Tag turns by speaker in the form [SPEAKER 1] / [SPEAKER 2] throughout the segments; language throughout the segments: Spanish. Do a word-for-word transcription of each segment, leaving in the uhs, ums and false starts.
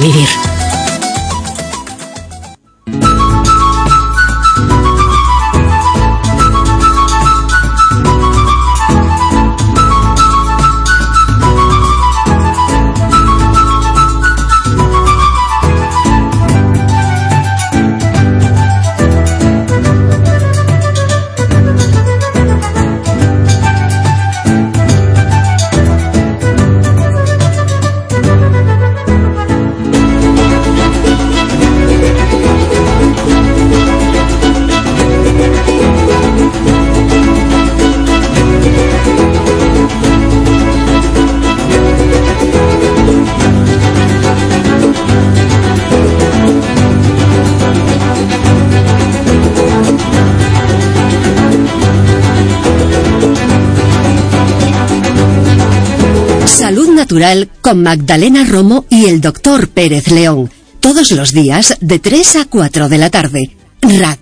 [SPEAKER 1] vivir.
[SPEAKER 2] Salud Natural con Magdalena Romo y el doctor Pérez León. Todos los días de tres a cuatro de la tarde. Radio.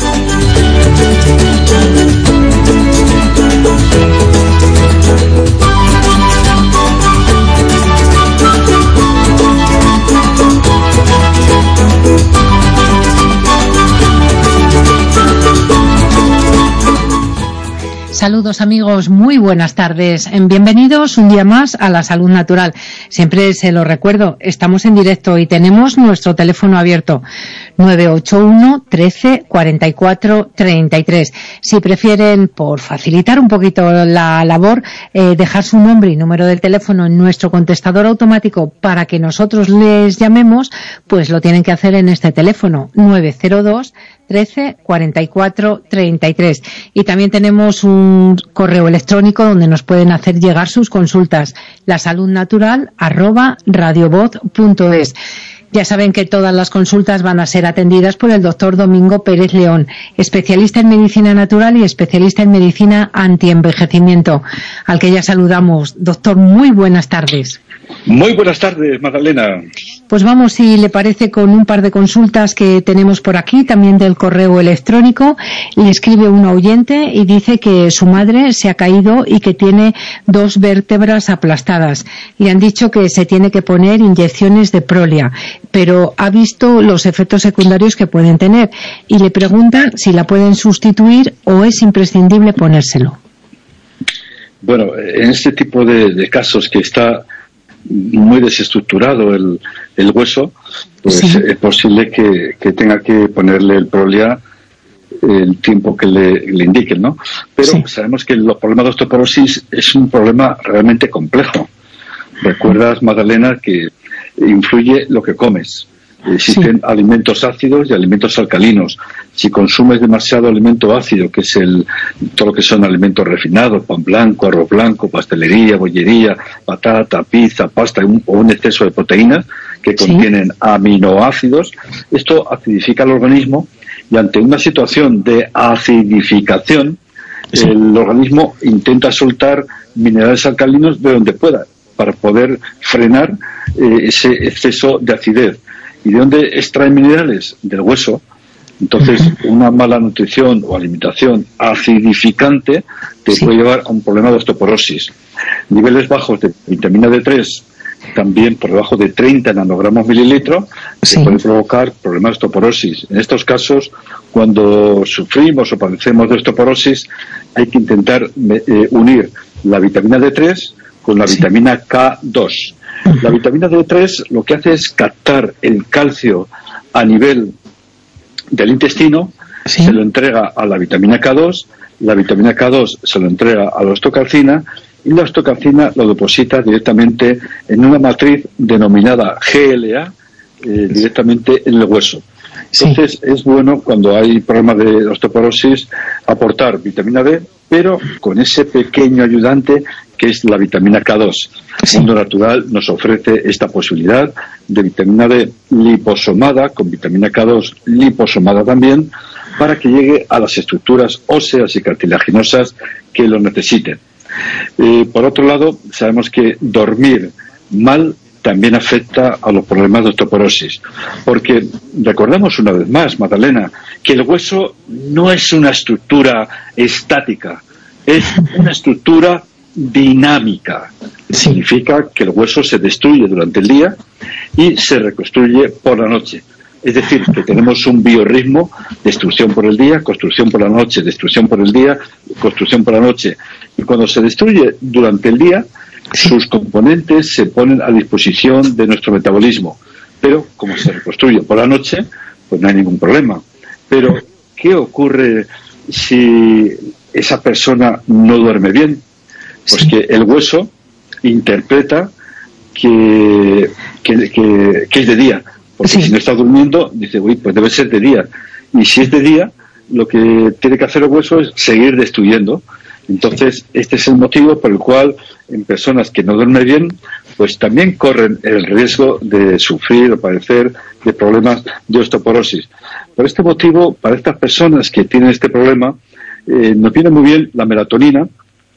[SPEAKER 3] Saludos amigos, muy buenas tardes. Bienvenidos un día más a la Salud Natural. Siempre se lo recuerdo, estamos en directo y tenemos nuestro teléfono abierto nueve ocho uno, trece, cuarenta y cuatro, treinta y tres. Si prefieren, por facilitar un poquito la labor, eh, dejar su nombre y número del teléfono en nuestro contestador automático para que nosotros les llamemos, pues lo tienen que hacer en este teléfono nueve cero dos, trece, cuarenta y cuatro, treinta y tres. Y también tenemos un correo electrónico donde nos pueden hacer llegar sus consultas, lasaludnatural arroba radiovoz punto es. Ya saben que todas las consultas van a ser atendidas por el doctor Domingo Pérez León, especialista en medicina natural y especialista en medicina antienvejecimiento, al que ya saludamos. Doctor, muy buenas tardes.
[SPEAKER 4] Muy buenas tardes, Magdalena.
[SPEAKER 3] Pues vamos, si le parece, con un par de consultas que tenemos por aquí, también del correo electrónico. Le escribe un oyente y dice que su madre se ha caído y que tiene dos vértebras aplastadas. Le han dicho que se tiene que poner inyecciones de Prolia, pero ha visto los efectos secundarios que pueden tener y le preguntan si la pueden sustituir o es imprescindible ponérselo.
[SPEAKER 4] Bueno, en este tipo de, de casos que está muy desestructurado el, el hueso, pues sí, es posible que, que tenga que ponerle el Prolia el tiempo que le, le indiquen, ¿no? Pero sí, sabemos que los problemas de osteoporosis es un problema realmente complejo. Recuerdas, Magdalena, que influye lo que comes. Existen sí. alimentos ácidos y alimentos alcalinos. Si consumes demasiado alimento ácido, que es el todo lo que son alimentos refinados, pan blanco, arroz blanco, pastelería, bollería, patata, pizza, pasta, un, o un exceso de proteínas que contienen sí. aminoácidos, esto acidifica el organismo y ante una situación de acidificación, sí. el organismo intenta soltar minerales alcalinos de donde pueda para poder frenar eh, ese exceso de acidez. ¿Y de dónde extraen minerales? Del hueso. Entonces, una mala nutrición o alimentación acidificante te sí. puede llevar a un problema de osteoporosis. Niveles bajos de vitamina D tres, también por debajo de treinta nanogramos mililitro, sí. que puede provocar problemas de osteoporosis. En estos casos, cuando sufrimos o padecemos de osteoporosis, hay que intentar eh, unir la vitamina D tres con la sí. vitamina K dos. La vitamina D tres lo que hace es captar el calcio a nivel del intestino, ¿sí? se lo entrega a la vitamina K dos, la vitamina K dos se lo entrega a la osteocalcina y la osteocalcina lo deposita directamente en una matriz denominada G L A, eh, directamente en el hueso. Entonces sí. es bueno, cuando hay problemas de osteoporosis, aportar vitamina D, pero con ese pequeño ayudante que es la vitamina K dos. Sí. El mundo natural nos ofrece esta posibilidad de vitamina D liposomada, con vitamina K dos liposomada también, para que llegue a las estructuras óseas y cartilaginosas que lo necesiten. Eh, por otro lado, sabemos que dormir mal también afecta a los problemas de osteoporosis, porque recordemos una vez más, Magdalena, que el hueso no es una estructura estática, es una estructura dinámica. Sí. Significa que el hueso se destruye durante el día y se reconstruye por la noche. Es decir, que tenemos un biorritmo, destrucción por el día, construcción por la noche, destrucción por el día, construcción por la noche. Y cuando se destruye durante el día, sus componentes se ponen a disposición de nuestro metabolismo. Pero como se reconstruye por la noche, pues no hay ningún problema. Pero, ¿qué ocurre si esa persona no duerme bien? Pues sí. Que el hueso interpreta que, que, que, que es de día. Porque sí. Si no está durmiendo, dice, uy, pues debe ser de día. Y si es de día, lo que tiene que hacer el hueso es seguir destruyendo. Entonces, este es el motivo por el cual en personas que no duermen bien, pues también corren el riesgo de sufrir o padecer de problemas de osteoporosis. Por este motivo, para estas personas que tienen este problema, eh, nos viene muy bien la melatonina,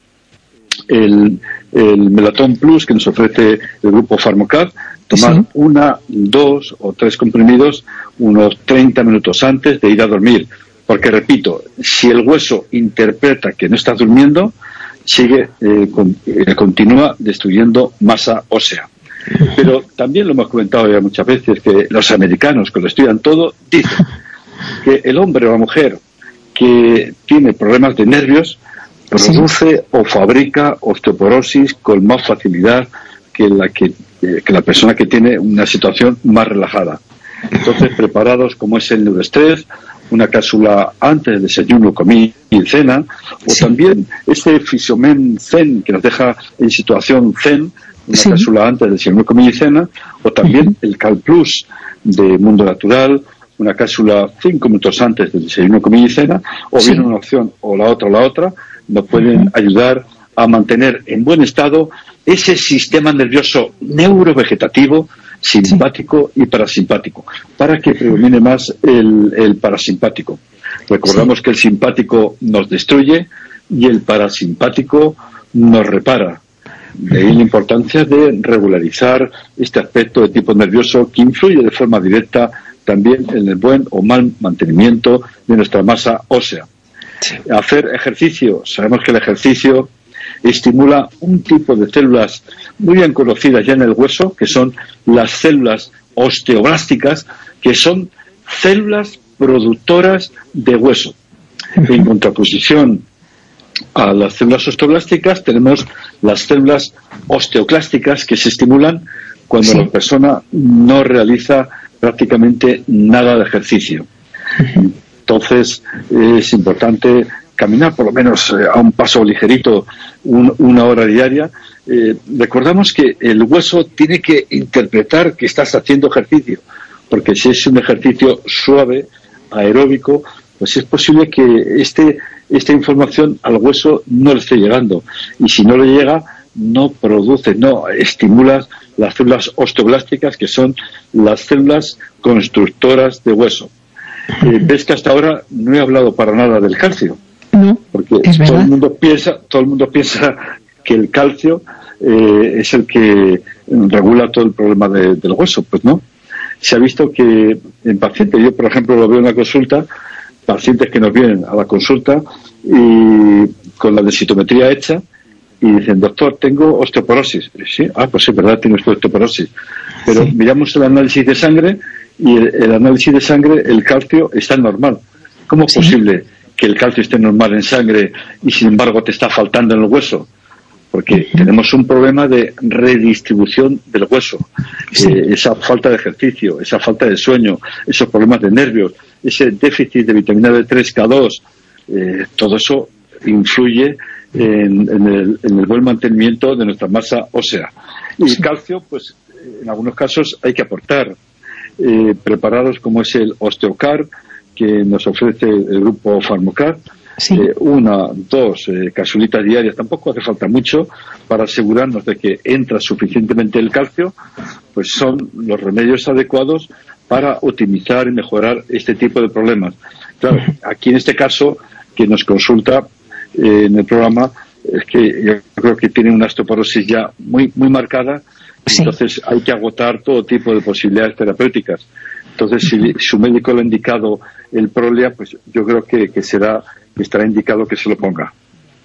[SPEAKER 4] el, el Melatón Plus que nos ofrece el grupo Pharmocar, tomar sí. una, dos o tres comprimidos unos treinta minutos antes de ir a dormir. Porque, repito, si el hueso interpreta que no está durmiendo, sigue, eh, con, eh, continúa destruyendo masa ósea. Pero también lo hemos comentado ya muchas veces, que los americanos, que lo estudian todo, dicen que el hombre o la mujer que tiene problemas de nervios produce sí. o fabrica osteoporosis con más facilidad que la, que, eh, que la persona que tiene una situación más relajada. Entonces, preparados como es el neuroestrés, una cápsula antes del desayuno, comida y cena, o sí. también este Fisiomen Zen que nos deja en situación zen, una sí. cápsula antes del desayuno, comida y cena, o también uh-huh. el Cal Plus de Mundo Natural, una cápsula cinco minutos antes del desayuno, comida y cena, o sí. bien una opción o la otra o la otra, nos pueden uh-huh. ayudar a mantener en buen estado ese sistema nervioso neurovegetativo, simpático sí. y parasimpático, para que predomine más el, el parasimpático. Recordamos sí. que el simpático nos destruye y el parasimpático nos repara. De ahí la importancia de regularizar este aspecto de tipo nervioso que influye de forma directa también en el buen o mal mantenimiento de nuestra masa ósea. Sí. Hacer ejercicio. Sabemos que el ejercicio estimula un tipo de células muy bien conocidas ya en el hueso, que son las células osteoblásticas, que son células productoras de hueso. En contraposición a las células osteoblásticas tenemos las células osteoclásticas, que se estimulan cuando sí. la persona no realiza prácticamente nada de ejercicio. Entonces es importante caminar por lo menos eh, a un paso ligerito un, una hora diaria. Eh, recordamos que el hueso tiene que interpretar que estás haciendo ejercicio, porque si es un ejercicio suave, aeróbico, pues es posible que este, esta información al hueso no le esté llegando, y si no le llega, no produce, no estimula las células osteoblásticas, que son las células constructoras de hueso. Eh, ves que hasta ahora no he hablado para nada del calcio. No, porque todo el mundo piensa, todo el mundo piensa que el calcio eh, es el que regula todo el problema de, del hueso. Pues no. Se ha visto que en pacientes, yo por ejemplo lo veo en la consulta, pacientes que nos vienen a la consulta y con la densitometría hecha y dicen, doctor, tengo osteoporosis. Sí, ah, pues es verdad, tiene usted osteoporosis. Pero sí. miramos el análisis de sangre y el, el análisis de sangre, el calcio está normal. ¿Cómo es sí. posible que el calcio esté normal en sangre y sin embargo te está faltando en el hueso? Porque uh-huh. tenemos un problema de redistribución del hueso. Sí. Eh, esa falta de ejercicio, esa falta de sueño, esos problemas de nervios, ese déficit de vitamina D tres, K dos, eh, todo eso influye en, en, el, en el buen mantenimiento de nuestra masa ósea. Y sí. el calcio, pues en algunos casos hay que aportar eh, preparados como es el Osteocar, que nos ofrece el grupo Pharmocar, sí. eh, una, dos eh, capsulitas diarias, tampoco hace falta mucho para asegurarnos de que entra suficientemente el calcio, pues son los remedios adecuados para optimizar y mejorar este tipo de problemas. Claro, aquí en este caso, que nos consulta eh, en el programa, es que yo creo que tiene una osteoporosis ya muy, muy marcada, sí. entonces hay que agotar todo tipo de posibilidades terapéuticas. Entonces, si su médico le ha indicado el Prolia, pues yo creo que, que será, que estará indicado que se lo ponga.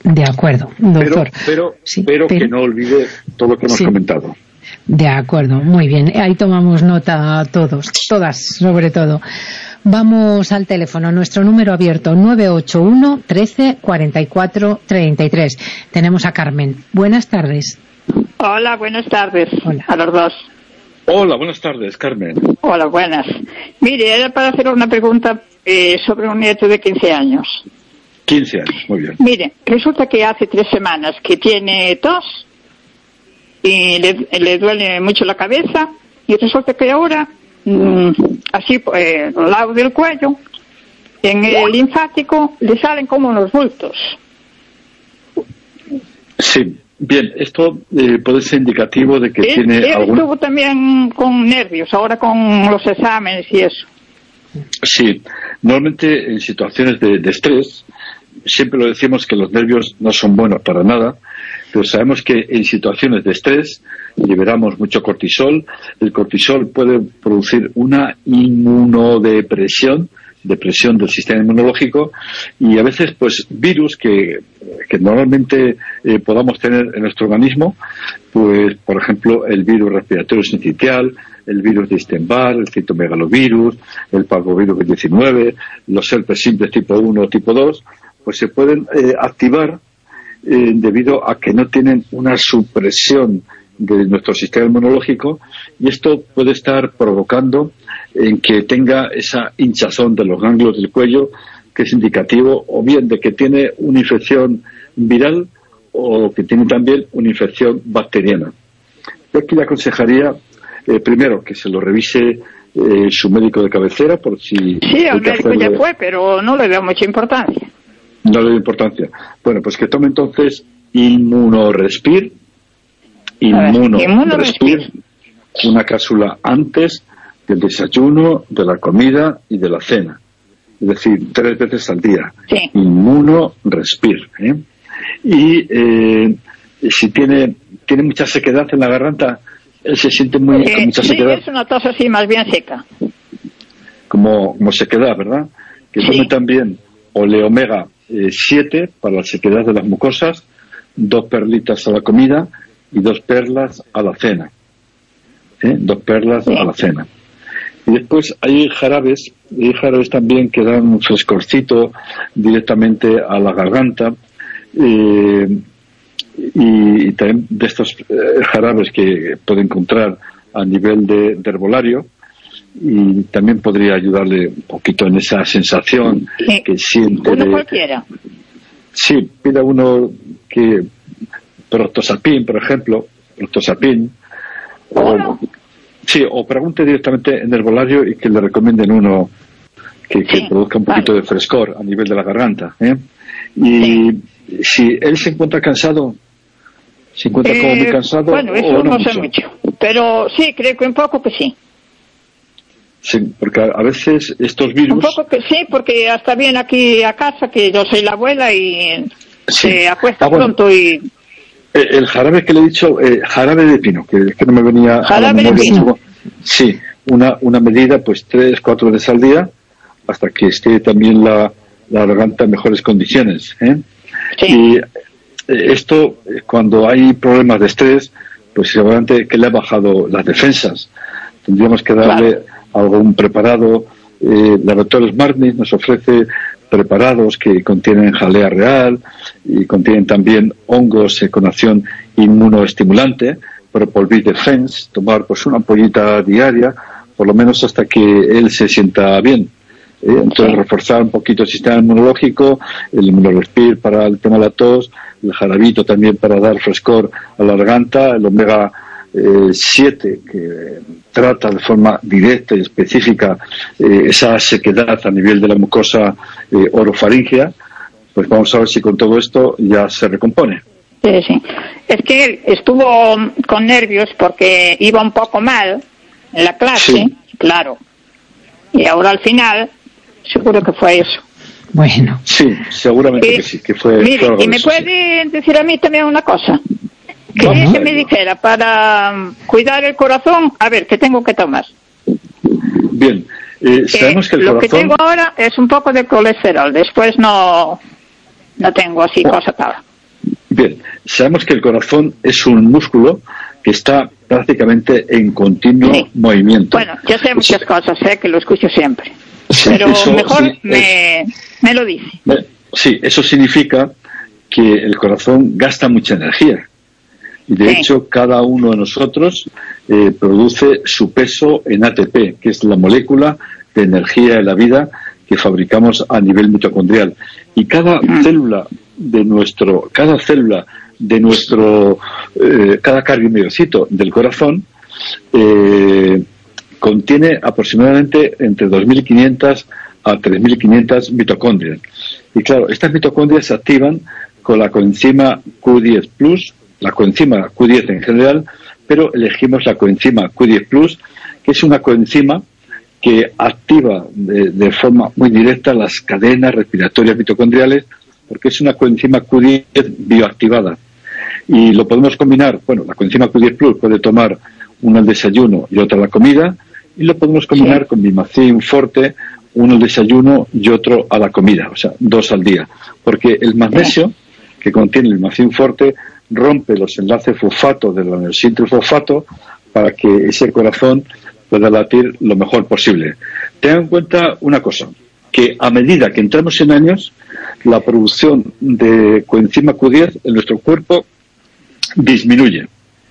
[SPEAKER 3] De acuerdo, doctor.
[SPEAKER 4] Pero, pero,
[SPEAKER 3] sí,
[SPEAKER 4] pero,
[SPEAKER 3] pero
[SPEAKER 4] que no olvide todo lo que hemos sí. comentado.
[SPEAKER 3] De acuerdo, muy bien. Ahí tomamos nota todos, todas, sobre todo. Vamos al teléfono, nuestro número abierto, nueve ocho uno, trece, cuarenta y cuatro, treinta y tres. Tenemos a Carmen. Buenas tardes.
[SPEAKER 1] Hola, buenas tardes.
[SPEAKER 3] Hola.
[SPEAKER 1] A los dos.
[SPEAKER 4] Hola, buenas tardes, Carmen.
[SPEAKER 1] Hola, buenas. Mire, era para hacer una pregunta eh, sobre un nieto de quince años.
[SPEAKER 4] quince años, muy bien.
[SPEAKER 1] Mire, resulta que hace tres semanas que tiene tos y le, le duele mucho la cabeza y resulta que ahora, mmm, así, eh, al lado del cuello, en el linfático, le salen como unos bultos.
[SPEAKER 4] Sí, bien, esto eh, puede ser indicativo de que
[SPEAKER 1] él,
[SPEAKER 4] tiene
[SPEAKER 1] él
[SPEAKER 4] algún...
[SPEAKER 1] estuvo también con nervios, ahora con los exámenes y eso.
[SPEAKER 4] Sí, normalmente en situaciones de, de estrés, siempre lo decimos que los nervios no son buenos para nada, pero sabemos que en situaciones de estrés liberamos mucho cortisol. El cortisol puede producir una inmunodepresión, depresión del sistema inmunológico, y a veces pues virus que, que normalmente eh, podamos tener en nuestro organismo, pues por ejemplo el virus respiratorio sincitial, el virus de Epstein-Barr, el citomegalovirus, el parvovirus diecinueve, los herpes simples tipo uno o tipo dos, pues se pueden eh, activar eh, debido a que no tienen una supresión de nuestro sistema inmunológico, y esto puede estar provocando en que tenga esa hinchazón de los ganglios del cuello, que es indicativo o bien de que tiene una infección viral o que tiene también una infección bacteriana. Yo aquí le aconsejaría eh, primero que se lo revise eh, su médico de cabecera, por si...
[SPEAKER 1] Sí, el médico ya fue, pero no le veo mucha importancia.
[SPEAKER 4] No le doy importancia. Bueno, pues que tome entonces Inmunorespir, Inmunorespir, una cápsula antes del desayuno, de la comida y de la cena. Es decir, tres veces al día.
[SPEAKER 1] Sí.
[SPEAKER 4] Inmunorespir. ¿eh? Y eh, si tiene tiene mucha sequedad en la garganta, él se siente muy
[SPEAKER 1] eh,
[SPEAKER 4] con mucha
[SPEAKER 1] sí,
[SPEAKER 4] sequedad.
[SPEAKER 1] Es una tos así más bien seca.
[SPEAKER 4] Como, como sequedad, ¿verdad? Que
[SPEAKER 1] sí.
[SPEAKER 4] Tome también Oleomega siete para la sequedad de las mucosas, dos perlitas a la comida y dos perlas a la cena. ¿Eh? Dos perlas sí. a la cena. Y después hay jarabes, hay jarabes también que dan un frescorcito directamente a la garganta, eh, y, y también de estos eh, jarabes que puede encontrar a nivel de, de herbolario, y también podría ayudarle un poquito en esa sensación
[SPEAKER 1] sí.
[SPEAKER 4] que siente.
[SPEAKER 1] Uno
[SPEAKER 4] de,
[SPEAKER 1] cualquiera.
[SPEAKER 4] Sí, pida uno que Prostosapin, por ejemplo, Prostosapin.
[SPEAKER 1] ¿Uno?
[SPEAKER 4] O, sí, o pregunte directamente en el herbolario y que le recomienden uno que, que sí, produzca un poquito vale. de frescor a nivel de la garganta. ¿eh? Y sí. si él se encuentra cansado, se encuentra eh, como muy cansado.
[SPEAKER 1] Bueno, eso
[SPEAKER 4] o
[SPEAKER 1] no,
[SPEAKER 4] no
[SPEAKER 1] sé mucho. Pero sí, creo que un poco que sí.
[SPEAKER 4] Sí, porque a veces estos virus...
[SPEAKER 1] Un poco que sí, porque hasta viene aquí a casa, que yo soy la abuela y sí. se acuesta ah, bueno. pronto y...
[SPEAKER 4] El jarabe que le he dicho, eh, jarabe de pino, que es que no me venía
[SPEAKER 1] jarabe a la memoria. De pino.
[SPEAKER 4] Sí, una, una medida, pues tres, cuatro veces al día, hasta que esté también la, la garganta en mejores condiciones. ¿eh?
[SPEAKER 1] Sí.
[SPEAKER 4] Y esto, cuando hay problemas de estrés, pues seguramente que le ha bajado las defensas. Tendríamos que darle claro. algún preparado. Eh, Laboratorios Marnis nos ofrece preparados que contienen jalea real y contienen también hongos eh, con acción inmunoestimulante, Propolvis Defense, tomar pues una ampollita diaria, por lo menos hasta que él se sienta bien. Eh, entonces sí. reforzar un poquito el sistema inmunológico, el Inmunorespir para el tema de la tos, el jarabito también para dar frescor a la garganta, el omega siete que trata de forma directa y específica eh, esa sequedad a nivel de la mucosa eh, orofaringea, pues vamos a ver si con todo esto ya se recompone.
[SPEAKER 1] Sí, sí. Es que él estuvo con nervios porque iba un poco mal en la clase, sí. claro, y ahora al final seguro que fue eso.
[SPEAKER 3] Bueno.
[SPEAKER 4] Sí, seguramente
[SPEAKER 1] y,
[SPEAKER 4] que sí, que fue...
[SPEAKER 1] Mire,
[SPEAKER 4] fue
[SPEAKER 1] y me
[SPEAKER 4] eso,
[SPEAKER 1] puede sí. decir a mí también una cosa. Quería que me dijera, para cuidar el corazón, a ver, ¿qué tengo que tomar?
[SPEAKER 4] Bien, eh, sabemos eh, que el
[SPEAKER 1] lo
[SPEAKER 4] corazón...
[SPEAKER 1] Lo que tengo ahora es un poco de colesterol, después no no tengo así oh. cosa tal.
[SPEAKER 4] Bien, sabemos que el corazón es un músculo que está prácticamente en continuo sí. movimiento.
[SPEAKER 1] Bueno, yo sé muchas sí. cosas, sé que lo escucho siempre, sí, pero eso, mejor sí, me, es, me lo dice.
[SPEAKER 4] Sí, eso significa que el corazón gasta mucha energía. Y de sí. hecho, cada uno de nosotros eh, produce su peso en A T P, que es la molécula de energía de la vida que fabricamos a nivel mitocondrial. Y cada mm. célula de nuestro, cada célula de nuestro, eh, cada cardiomiocito del corazón eh, contiene aproximadamente entre dos mil quinientas a tres mil quinientas mitocondrias. Y claro, estas mitocondrias se activan con la coenzima Q diez plus, la coenzima Q diez en general, pero elegimos la coenzima Q diez plus, que es una coenzima que activa de, de forma muy directa las cadenas respiratorias mitocondriales, porque es una coenzima Q diez bioactivada. Y lo podemos combinar, bueno, la coenzima Q diez plus puede tomar una al desayuno y otra a la comida, y lo podemos combinar sí. con Mimacin Forte, uno al desayuno y otro a la comida, o sea, dos al día. Porque el magnesio que contiene el Mimacin Forte rompe los enlaces fosfato del adenosíntrifosfato para que ese corazón pueda latir lo mejor posible. Tengan en cuenta una cosa, que a medida que entramos en años, la producción de coenzima Q diez en nuestro cuerpo disminuye.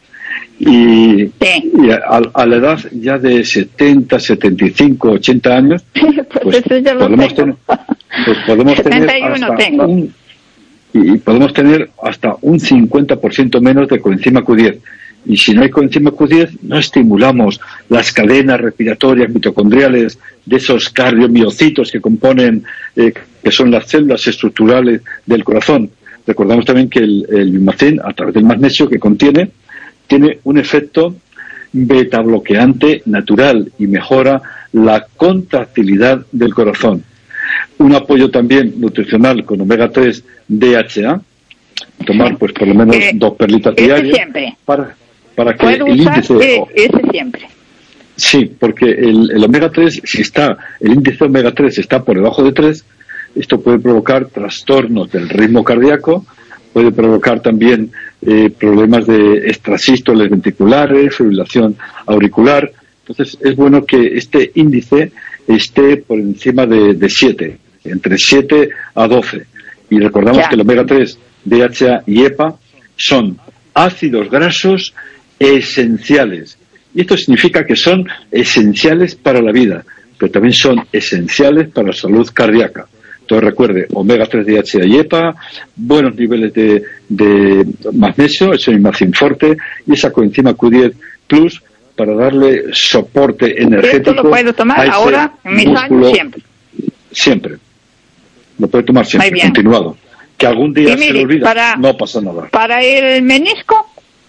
[SPEAKER 4] Y,
[SPEAKER 1] sí.
[SPEAKER 4] y a, a la edad ya de setenta, setenta y cinco, ochenta años, pues, pues podemos tener, pues podemos tener hasta
[SPEAKER 1] tengo.
[SPEAKER 4] un, y podemos tener hasta un cincuenta por ciento menos de coenzima Q diez. Y si no hay coenzima Q diez, no estimulamos las cadenas respiratorias mitocondriales de esos cardiomiocitos que componen, eh, que son las células estructurales del corazón. Recordamos también que el, el Mimacin, a través del magnesio que contiene, tiene un efecto beta bloqueante natural y mejora la contractilidad del corazón. Un apoyo también nutricional con omega tres D H A, tomar pues por lo menos eh, dos perlitas diarias para para que el índice
[SPEAKER 1] eh, ese siempre.
[SPEAKER 4] Sí, porque el, el omega tres, si está el índice omega tres está por debajo de tres, esto puede provocar trastornos del ritmo cardíaco, puede provocar también eh, problemas de extrasístoles ventriculares, fibrilación auricular. Entonces es bueno que este índice esté por encima de, de siete, entre siete a doce. Y recordamos ya. que el omega tres, D H A y EPA son ácidos grasos esenciales. Y esto significa que son esenciales para la vida, pero también son esenciales para la salud cardíaca. Entonces recuerde, omega tres, D H A y EPA, buenos niveles de, de magnesio, ese Mimacin Forte, y esa coenzima Q diez plus para darle soporte energético.
[SPEAKER 1] Esto lo puedo tomar ahora, en mis años, siempre.
[SPEAKER 4] Siempre. Lo puede tomar siempre, continuado. Que algún día mire, se le olvida, para, no pasa nada.
[SPEAKER 1] Para el menisco.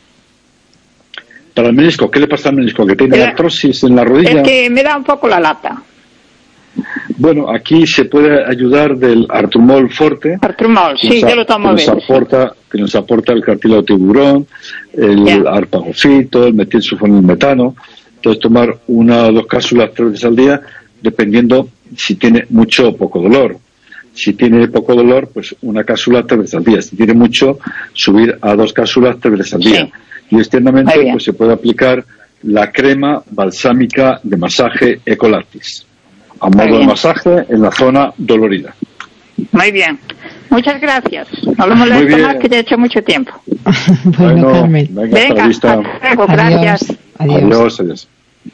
[SPEAKER 4] Para el menisco, ¿qué le pasa al menisco? ¿Que tiene la, artrosis en la rodilla?
[SPEAKER 1] Es que me da un poco la lata.
[SPEAKER 4] Bueno, aquí se puede ayudar del Artrumol Forte.
[SPEAKER 1] Artrumol, sí, yo lo tomo a veces.
[SPEAKER 4] Aporta, que nos aporta el cartílago tiburón, el yeah. arpagofito, el metilsulfonilmetano. Entonces tomar una o dos cápsulas tres veces al día, dependiendo si tiene mucho o poco dolor. Si tiene poco dolor, pues una cápsula tres veces al día. Si tiene mucho, subir a dos cápsulas tres veces al día. Sí. Y externamente pues se puede aplicar la crema balsámica de masaje Ecolactis, a modo de masaje en la zona dolorida.
[SPEAKER 1] Muy bien. Muchas gracias. No lo molesto más, que ya he hecho mucho tiempo.
[SPEAKER 3] Bueno, bueno, Carmen.
[SPEAKER 4] Venga,
[SPEAKER 1] venga, hasta luego. Gracias.
[SPEAKER 3] Adiós.
[SPEAKER 4] Adiós, adiós.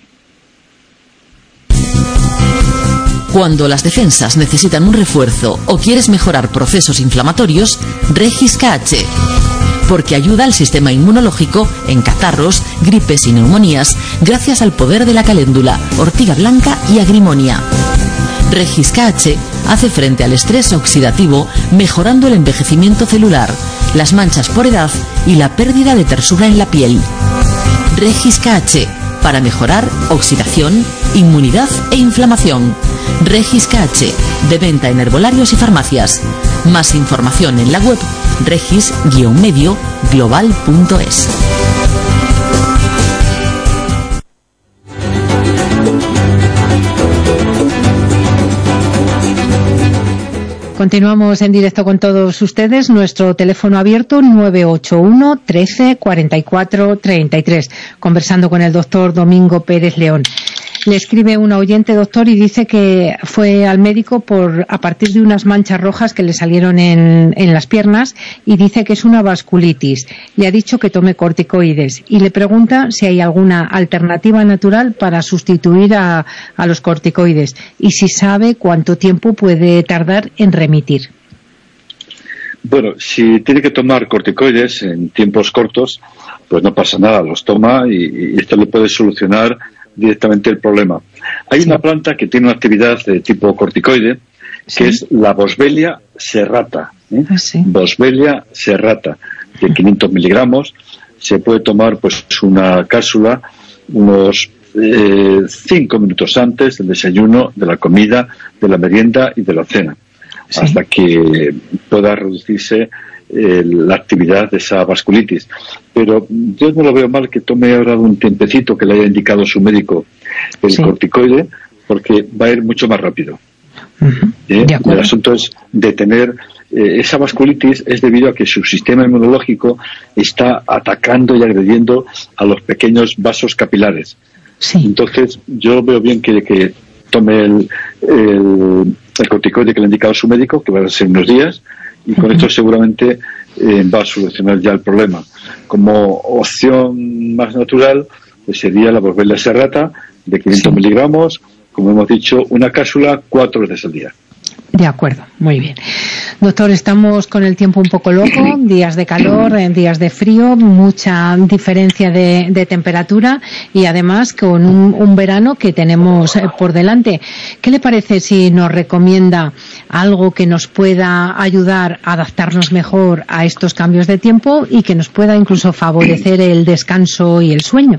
[SPEAKER 5] Cuando las defensas necesitan un refuerzo o quieres mejorar procesos inflamatorios, Regis K H. Porque ayuda al sistema inmunológico en catarros, gripes y neumonías gracias al poder de la caléndula, ortiga blanca y agrimonia. Regis K H hace frente al estrés oxidativo mejorando el envejecimiento celular, las manchas por edad y la pérdida de tersura en la piel. Regis K H para mejorar oxidación, inmunidad e inflamación. Regis K H, de venta en herbolarios y farmacias. Más información en la web regis guion medio global punto es.
[SPEAKER 3] Continuamos en directo con todos ustedes. Nuestro teléfono abierto nueve ocho uno, trece, cuarenta y cuatro, treinta y tres. Conversando con el doctor Domingo Pérez León. Le escribe una oyente, doctor, y dice que fue al médico por a partir de unas manchas rojas que le salieron en, en las piernas, y dice que es una vasculitis. Le ha dicho que tome corticoides y le pregunta si hay alguna alternativa natural para sustituir a, a los corticoides y si sabe cuánto tiempo puede tardar en remitir.
[SPEAKER 4] Bueno, si tiene que tomar corticoides en tiempos cortos, pues no pasa nada, los toma y, y esto le puede solucionar directamente el problema. Hay una planta que tiene una actividad de tipo corticoide, que ¿sí? es la Boswellia serrata. ¿eh? Ah, sí. Boswellia serrata, de quinientos miligramos. Se puede tomar pues una cápsula unos eh, cinco minutos antes del desayuno, de la comida, de la merienda y de la cena, ¿sí? hasta que pueda reducirse Eh, la actividad de esa vasculitis. Pero yo no lo veo mal que tome ahora un tiempecito que le haya indicado su médico el sí. corticoide, porque va a ir mucho más rápido. Uh-huh. ¿Eh? El asunto es detener eh, esa vasculitis, es debido a que su sistema inmunológico está atacando y agrediendo a los pequeños vasos capilares. Sí. Entonces yo veo bien que, que tome el, el, el corticoide que le ha indicado su médico, que va a ser unos días, y con uh-huh. esto seguramente eh, va a solucionar ya el problema. Como opción más natural, pues sería la Boswellia serrata de quinientos sí. miligramos, como hemos dicho, una cápsula cuatro veces al día.
[SPEAKER 3] De acuerdo, muy bien. Doctor, estamos con el tiempo un poco loco, días de calor, días de frío, mucha diferencia de, de temperatura y además con un, un verano que tenemos por delante. ¿Qué le parece si nos recomienda algo que nos pueda ayudar a adaptarnos mejor a estos cambios de tiempo y que nos pueda incluso favorecer el descanso y el sueño?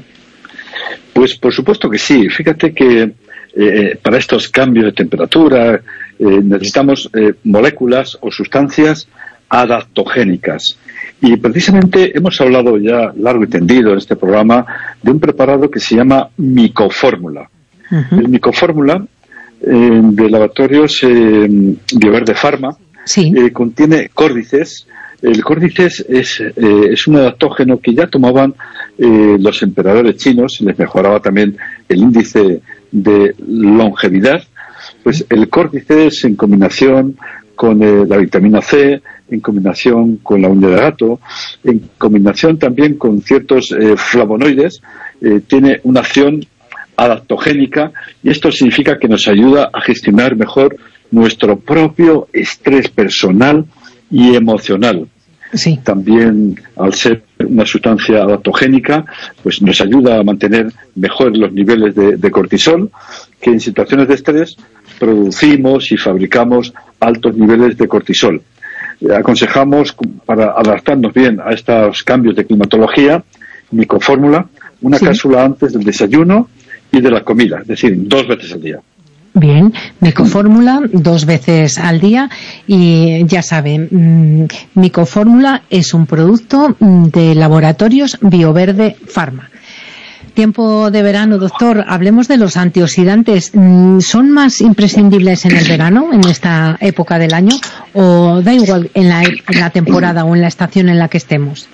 [SPEAKER 4] Pues por supuesto que sí. Fíjate que eh, para estos cambios de temperatura eh, necesitamos eh, moléculas o sustancias adaptogénicas. Y precisamente hemos hablado ya largo y tendido en este programa de un preparado que se llama Micofórmula. Uh-huh. El Micofórmula eh, de laboratorios eh, Bioverde Pharma sí. eh, contiene córdices. El córdices es, eh, es un adaptógeno que ya tomaban eh, los emperadores chinos, les mejoraba también el índice de longevidad. Pues el córdices, en combinación con eh, la vitamina C, en combinación con la uña de gato, en combinación también con ciertos eh, flavonoides, eh, tiene una acción adaptogénica, y esto significa que nos ayuda a gestionar mejor nuestro propio estrés personal y emocional. Sí. También, al ser una sustancia adaptogénica, pues nos ayuda a mantener mejor los niveles de, de cortisol, que en situaciones de estrés producimos y fabricamos altos niveles de cortisol. Eh, aconsejamos, para adaptarnos bien a estos cambios de climatología, Micofórmula, una sí. cápsula antes del desayuno y de la comida, es decir, dos veces al día.
[SPEAKER 3] Bien, Micofórmula dos veces al día, y ya saben, Micofórmula es un producto de laboratorios Bioverde Pharma. Tiempo de verano, doctor, hablemos de los antioxidantes. ¿Son más imprescindibles en el verano, en esta época del año, o da igual en la, en la temporada o en la estación en la que estemos?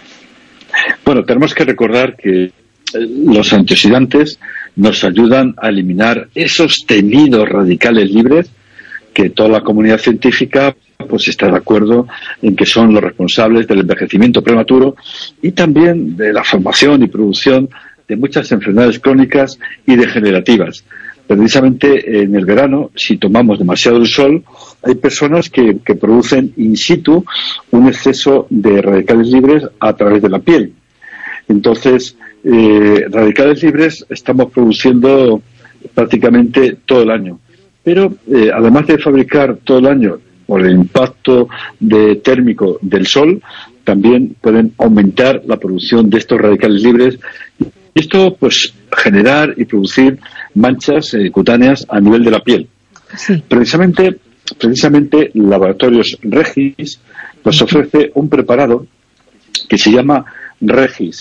[SPEAKER 4] Bueno, tenemos que recordar que los antioxidantes nos ayudan a eliminar esos temidos radicales libres que toda la comunidad científica pues está de acuerdo en que son los responsables del envejecimiento prematuro y también de la formación y producción de muchas enfermedades crónicas y degenerativas. Precisamente en el verano, si tomamos demasiado el sol, hay personas que, que producen in situ un exceso de radicales libres a través de la piel. Entonces, eh, radicales libres estamos produciendo prácticamente todo el año. Pero eh, además de fabricar todo el año por el impacto de térmico del sol, también pueden aumentar la producción de estos radicales libres. Y esto, pues, generar y producir manchas eh, cutáneas a nivel de la piel. Sí. Precisamente, precisamente, Laboratorios Regis nos ofrece un preparado que se llama Regis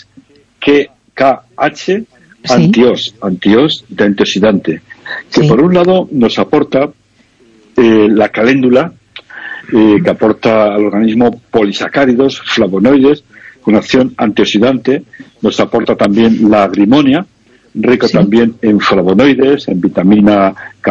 [SPEAKER 4] K H Antios, Antios de antioxidante, que sí. por un lado nos aporta eh, la caléndula, eh, que aporta al organismo polisacáridos, flavonoides, con acción antioxidante. Nos aporta también la agrimonia, rico sí. también en flavonoides, en vitamina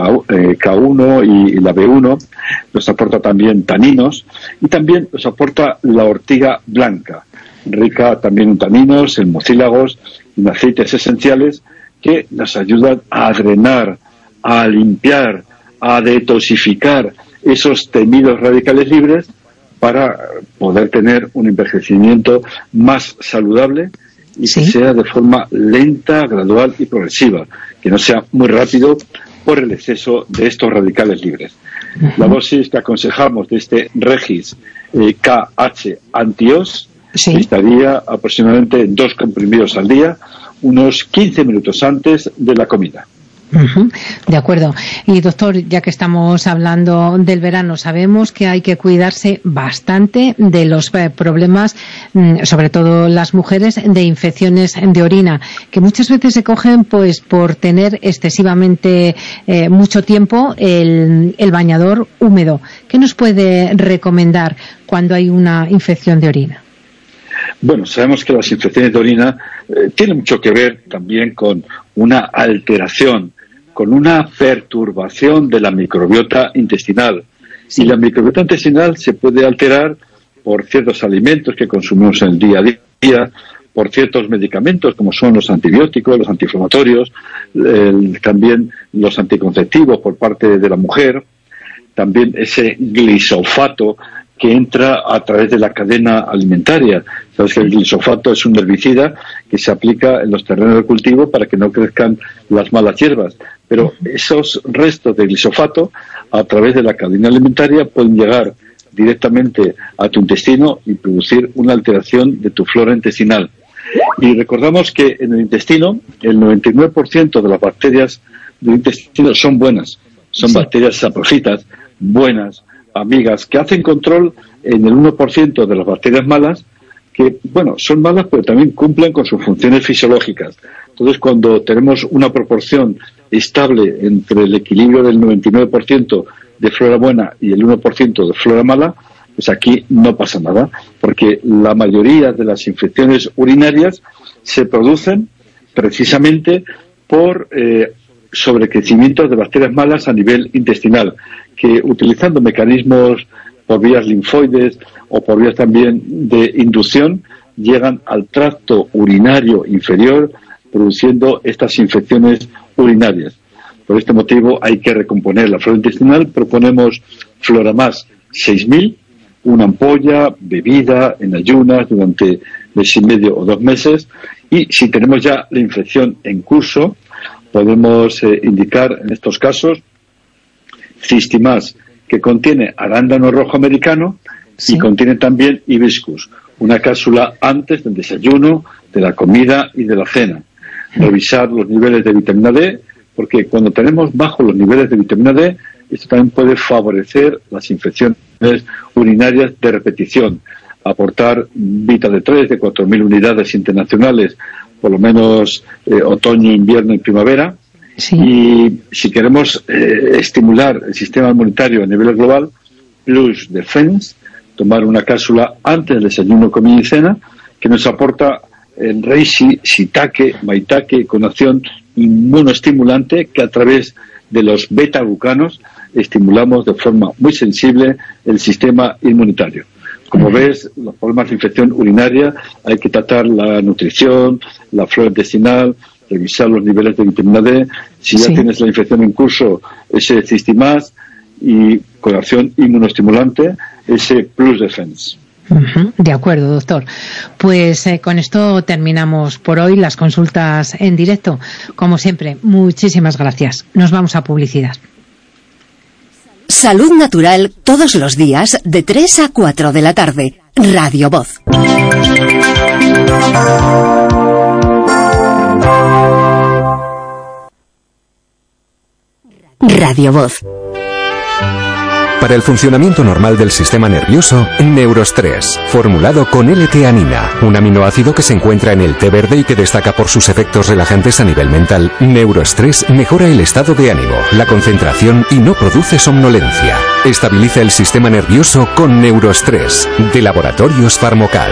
[SPEAKER 4] K uno y la B uno. Nos aporta también taninos y también nos aporta la ortiga blanca, rica también en taninos, en mucílagos, en aceites esenciales que nos ayudan a drenar, a limpiar, a detoxificar esos temidos radicales libres para poder tener un envejecimiento más saludable y ¿Sí? que sea de forma lenta, gradual y progresiva, que no sea muy rápido por el exceso de estos radicales libres. Uh-huh. La dosis que aconsejamos de este Regis eh, K H Antios ¿Sí? estaría aproximadamente en dos comprimidos al día, unos quince minutos antes de la comida.
[SPEAKER 3] Uh-huh. De acuerdo. Y doctor, ya que estamos hablando del verano, sabemos que hay que cuidarse bastante de los eh, problemas, sobre todo las mujeres, de infecciones de orina, que muchas veces se cogen pues por tener excesivamente eh, mucho tiempo el, el bañador húmedo. ¿Qué nos puede recomendar cuando hay una infección de orina?
[SPEAKER 4] Bueno, sabemos que las infecciones de orina eh, tienen mucho que ver también con una alteración, con una perturbación de la microbiota intestinal. Sí. Y la microbiota intestinal se puede alterar por ciertos alimentos que consumimos en el día a día, por ciertos medicamentos como son los antibióticos, los antiinflamatorios, el, también los anticonceptivos por parte de la mujer, también ese glisofato que entra a través de la cadena alimentaria. Sabes que el glisofato es un herbicida que se aplica en los terrenos de cultivo para que no crezcan las malas hierbas. Pero esos restos de glisofato, a través de la cadena alimentaria, pueden llegar directamente a tu intestino y producir una alteración de tu flora intestinal. Y recordamos que en el intestino, el noventa y nueve por ciento de las bacterias del intestino son buenas. Son sí. bacterias saprofitas, buenas, amigas, que hacen control en el uno por ciento de las bacterias malas, que, bueno, son malas, pero también cumplen con sus funciones fisiológicas. Entonces, cuando tenemos una proporción estable entre el equilibrio del noventa y nueve por ciento de flora buena y el uno por ciento de flora mala, pues aquí no pasa nada, porque la mayoría de las infecciones urinarias se producen precisamente por eh, sobrecrecimiento de bacterias malas a nivel intestinal, que utilizando mecanismos por vías linfoides o por vías también de inducción llegan al tracto urinario inferior produciendo estas infecciones urinarias. Por este motivo hay que recomponer la flora intestinal. Proponemos Floramas seis mil, una ampolla bebida en ayunas durante mes y medio o dos meses, y si tenemos ya la infección en curso podemos eh, indicar en estos casos Cistimás, que contiene arándano rojo americano ¿Sí? y contiene también hibiscus, una cápsula antes del desayuno, de la comida y de la cena. Revisar los niveles de vitamina D, porque cuando tenemos bajos los niveles de vitamina D, esto también puede favorecer las infecciones urinarias de repetición. Aportar Vita D tres de cuatro mil unidades internacionales, por lo menos eh, otoño, invierno y primavera. Sí. Y si queremos eh, estimular el sistema inmunitario a nivel global, Plus Defense, tomar una cápsula antes del desayuno, comida y cena, que nos aporta el reishi, shiitake, maitake, con acción inmunoestimulante, que a través de los beta-glucanos estimulamos de forma muy sensible el sistema inmunitario. Como ves, los problemas de infección urinaria hay que tratar la nutrición, la flora intestinal, revisar los niveles de vitamina D. Si ya sí. tienes la infección en curso, ese Cistimás, y con acción inmunoestimulante, ese Plus Defense.
[SPEAKER 3] Uh-huh. De acuerdo, doctor. Pues eh, con esto terminamos por hoy las consultas en directo. Como siempre, muchísimas gracias. Nos vamos a publicidad.
[SPEAKER 2] Salud Natural, todos los días de tres a cuatro de la tarde. Radio Voz. Radio Voz.
[SPEAKER 6] Para el funcionamiento normal del sistema nervioso, Neurostress, formulado con L-teanina, un aminoácido que se encuentra en el té verde y que destaca por sus efectos relajantes a nivel mental. Neurostress mejora el estado de ánimo, la concentración y no produce somnolencia. Estabiliza el sistema nervioso con Neurostress, de Laboratorios Pharmocat.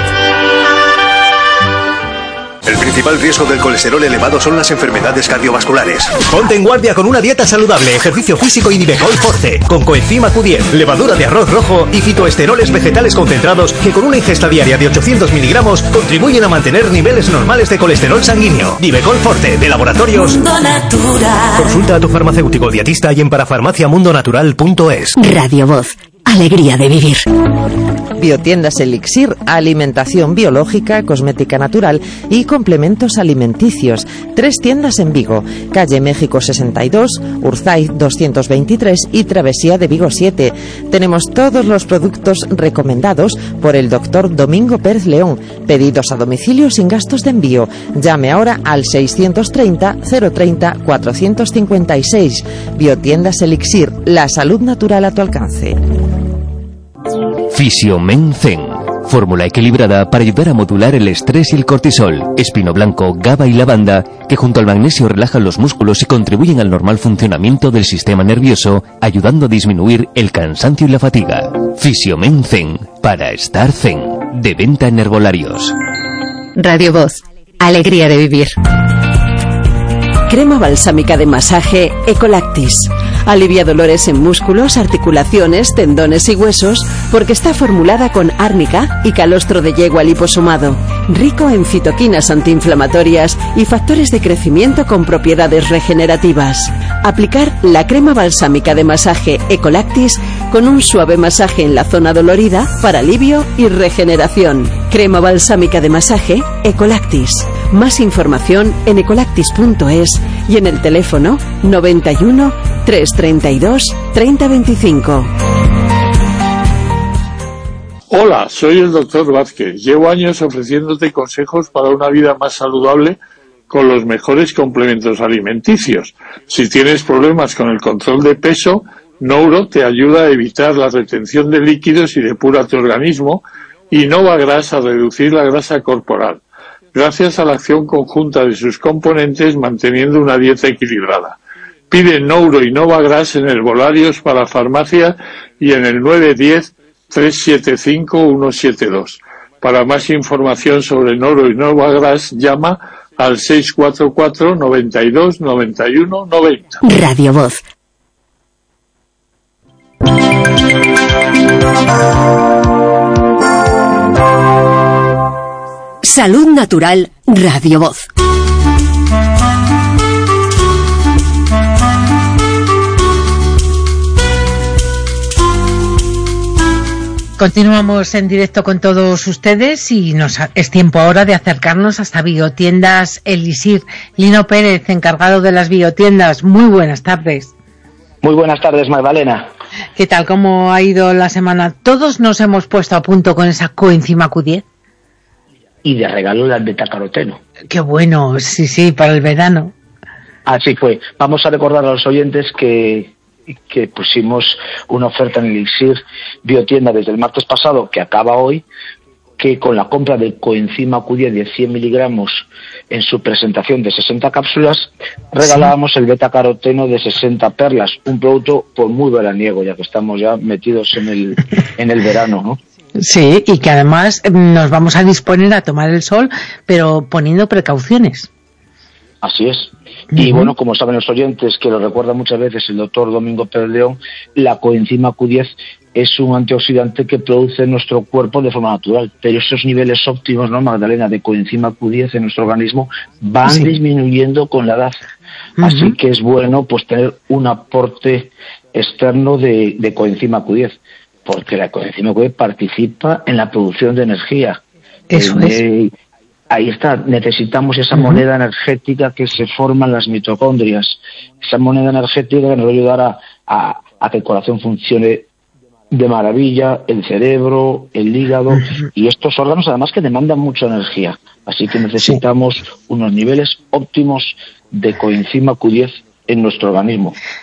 [SPEAKER 7] El principal riesgo del colesterol elevado son las enfermedades cardiovasculares.
[SPEAKER 8] Ponte en guardia con una dieta saludable, ejercicio físico y Nivecol Forte, con coenzima Q diez, levadura de arroz rojo y fitoesteroles vegetales concentrados que con una ingesta diaria de ochocientos miligramos contribuyen a mantener niveles normales de colesterol sanguíneo. Nivecol Forte, de Laboratorios Mundo Natural. Consulta a tu farmacéutico dietista y en parafarmacia mundo natural punto es.
[SPEAKER 2] Radio Voz. Alegría de vivir.
[SPEAKER 9] Biotiendas Elixir, alimentación biológica, cosmética natural y complementos alimenticios. Tres tiendas en Vigo, calle México sesenta y dos, Urzaiz doscientos veintitrés y Travesía de Vigo siete. Tenemos todos los productos recomendados por el doctor Domingo Pérez León. Pedidos a domicilio sin gastos de envío. Llame ahora al seiscientos treinta, cero treinta, cuatrocientos cincuenta y seis. Biotiendas Elixir, la salud natural a tu alcance.
[SPEAKER 10] Fisiomen Zen. Fórmula equilibrada para ayudar a modular el estrés y el cortisol. Espino blanco, GABA y lavanda, que junto al magnesio relajan los músculos y contribuyen al normal funcionamiento del sistema nervioso, ayudando a disminuir el cansancio y la fatiga. Fisiomen Zen, para estar zen. De venta en herbolarios.
[SPEAKER 2] Radio Voz. Alegría de vivir. Crema balsámica de masaje Ecolactis. Alivia dolores en músculos, articulaciones, tendones y huesos porque está formulada con árnica y calostro de yegua liposomado, rico en citoquinas antiinflamatorias y factores de crecimiento con propiedades regenerativas. Aplicar la crema balsámica de masaje Ecolactis con un suave masaje en la zona dolorida para alivio y regeneración. Crema balsámica de masaje Ecolactis. Más información en ecolactis punto es y en el teléfono noventa y uno, trescientos treinta y dos, treinta veinticinco.
[SPEAKER 11] Hola, soy el doctor Vázquez. Llevo años ofreciéndote consejos para una vida más saludable con los mejores complementos alimenticios. Si tienes problemas con el control de peso, Nouro te ayuda a evitar la retención de líquidos y depura tu organismo, y Novagras a reducir la grasa corporal, gracias a la acción conjunta de sus componentes manteniendo una dieta equilibrada. Pide Nouro y Novagras en herbolarios para farmacia y en el nueve uno cero, tres siete cinco, uno siete dos. Para más información sobre Nouro y Novagras, llama al seis cuatro cuatro, noventa y dos, noventa y uno, noventa.
[SPEAKER 2] Radio Voz. Salud Natural, Radio Voz.
[SPEAKER 3] Continuamos en directo con todos ustedes y nos es tiempo ahora de acercarnos hasta Biotiendas Elixir. Lino Pérez, encargado de las biotiendas, muy buenas tardes.
[SPEAKER 12] Muy buenas tardes, Magdalena.
[SPEAKER 3] ¿Qué tal? ¿Cómo ha ido la semana? Todos nos hemos puesto a punto con esa coenzima Q diez.
[SPEAKER 12] Y de regalo el betacaroteno.
[SPEAKER 3] Qué bueno, sí, sí, para el verano.
[SPEAKER 12] Así fue. Vamos a recordar a los oyentes que, que pusimos una oferta en Elixir Biotienda desde el martes pasado, que acaba hoy, que con la compra de coenzima Q diez de cien miligramos en su presentación de sesenta cápsulas, regalábamos sí. el betacaroteno de sesenta perlas, un producto por muy veraniego, ya que estamos ya metidos en el, en el verano, ¿no?
[SPEAKER 3] Sí, y que además nos vamos a disponer a tomar el sol, pero poniendo precauciones.
[SPEAKER 12] Así es. Y uh-huh. bueno, como saben los oyentes, que lo recuerda muchas veces el doctor Domingo Pérez León, la coenzima Q diez es un antioxidante que produce nuestro cuerpo de forma natural, pero esos niveles óptimos, ¿no, Magdalena?, de coenzima Q diez en nuestro organismo van sí. disminuyendo con la edad. Uh-huh. Así que es bueno pues tener un aporte externo de, de coenzima Q diez, porque la coenzima Q diez participa en la producción de energía.
[SPEAKER 3] Eso eh, es.
[SPEAKER 12] Ahí está, necesitamos esa uh-huh. moneda energética que se forma en las mitocondrias, esa moneda energética que nos va a ayudar a, a, a que el corazón funcione de maravilla, el cerebro, el hígado, uh-huh. y estos órganos además que demandan mucha energía, así que necesitamos sí. unos niveles óptimos de coenzima Q diez en nuestro organismo.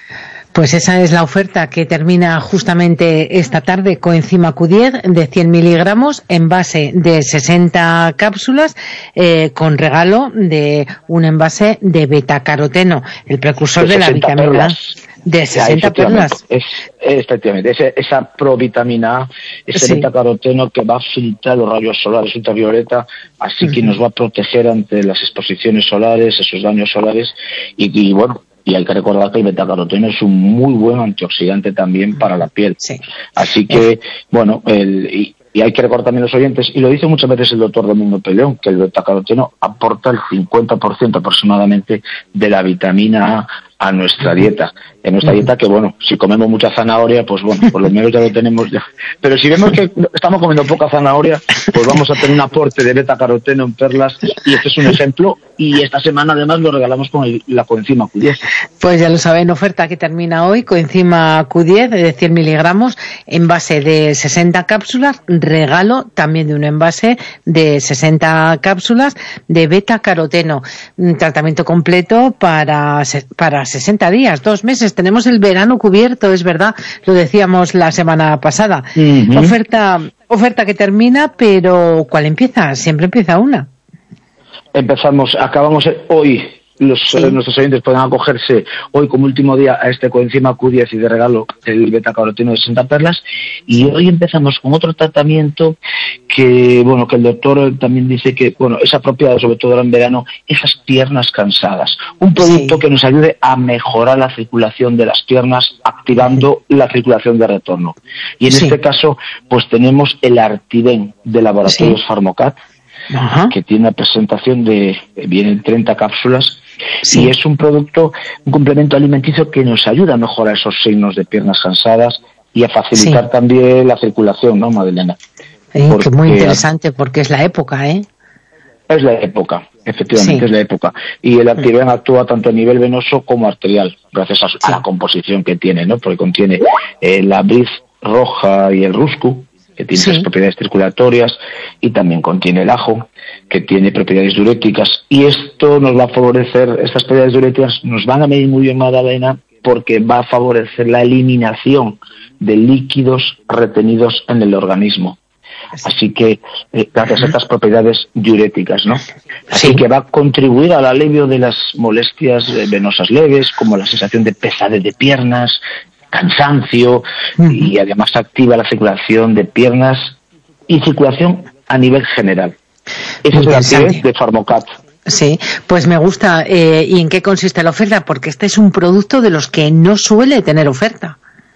[SPEAKER 3] Pues esa es la oferta que termina justamente esta tarde. Coenzima Q diez de cien miligramos, envase de sesenta cápsulas, eh, con regalo de un envase de betacaroteno, el precursor de, de la vitamina A. De sesenta perlas.
[SPEAKER 12] Es, efectivamente, ese, esa provitamina A, ese sí. betacaroteno que va a filtrar los rayos solares ultravioleta, así uh-huh. que nos va a proteger ante las exposiciones solares, esos daños solares, y, y bueno, y hay que recordar que el betacaroteno es un muy buen antioxidante también para la piel.
[SPEAKER 3] Sí.
[SPEAKER 12] Así que, bueno, el... Y, Y hay que recordar también los oyentes, y lo dice muchas veces el doctor Domingo Peleón, que el betacaroteno aporta el cincuenta por ciento aproximadamente de la vitamina A a nuestra dieta. En nuestra dieta que, bueno, si comemos mucha zanahoria, pues bueno, por lo menos ya lo tenemos ya. Pero si vemos que estamos comiendo poca zanahoria, pues vamos a tener un aporte de betacaroteno en perlas, y este es un ejemplo, y esta semana además lo regalamos con el, la coenzima Q diez.
[SPEAKER 3] Pues ya lo saben, oferta que termina hoy, coenzima Q diez de cien miligramos, envase de sesenta cápsulas, regalo también de un envase de sesenta cápsulas de betacaroteno, un tratamiento completo para, para sesenta días, dos meses. Tenemos el verano cubierto, es verdad, lo decíamos la semana pasada. Uh-huh. Oferta, oferta que termina, pero ¿cuál empieza? Siempre empieza una.
[SPEAKER 12] Empezamos, acabamos hoy. Los, sí. eh, nuestros oyentes pueden acogerse hoy como último día a este coenzima Q diez y de regalo el betacaroteno de sesenta perlas, y hoy empezamos con otro tratamiento que, bueno, que el doctor también dice que, bueno, es apropiado sobre todo ahora en verano, esas piernas cansadas, un producto sí. que nos ayude a mejorar la circulación de las piernas, activando sí. la circulación de retorno, y en sí. este caso pues tenemos el Artiven de Laboratorios sí. Pharmocat. Ajá. Que tiene una presentación de, vienen treinta cápsulas, sí. y es un producto, un complemento alimenticio que nos ayuda a mejorar esos signos de piernas cansadas y a facilitar sí. también la circulación, ¿no, Madalena?
[SPEAKER 3] Eh, porque, que muy interesante, porque es la época, ¿eh?
[SPEAKER 12] Es la época, efectivamente, sí. es la época. Y el Artiven actúa tanto a nivel venoso como arterial, gracias a, sí. a la composición que tiene, ¿no? Porque contiene eh, la bris roja y el ruscu, que tiene sí. propiedades circulatorias, y también contiene el ajo, que tiene propiedades diuréticas, y esto nos va a favorecer, estas propiedades diuréticas nos van a medir muy bien, Magdalena, porque va a favorecer la eliminación de líquidos retenidos en el organismo. Así que, eh, gracias a estas propiedades diuréticas, ¿no? Así sí. que va a contribuir al alivio de las molestias venosas leves, como la sensación de pesadez de piernas, cansancio, uh-huh. y además activa la circulación de piernas y circulación a nivel general. Ese es el Artiven de Pharmocat.
[SPEAKER 3] Sí, pues me gusta. Eh, ¿Y en qué consiste la oferta? Porque este es un producto de los que no suele tener oferta.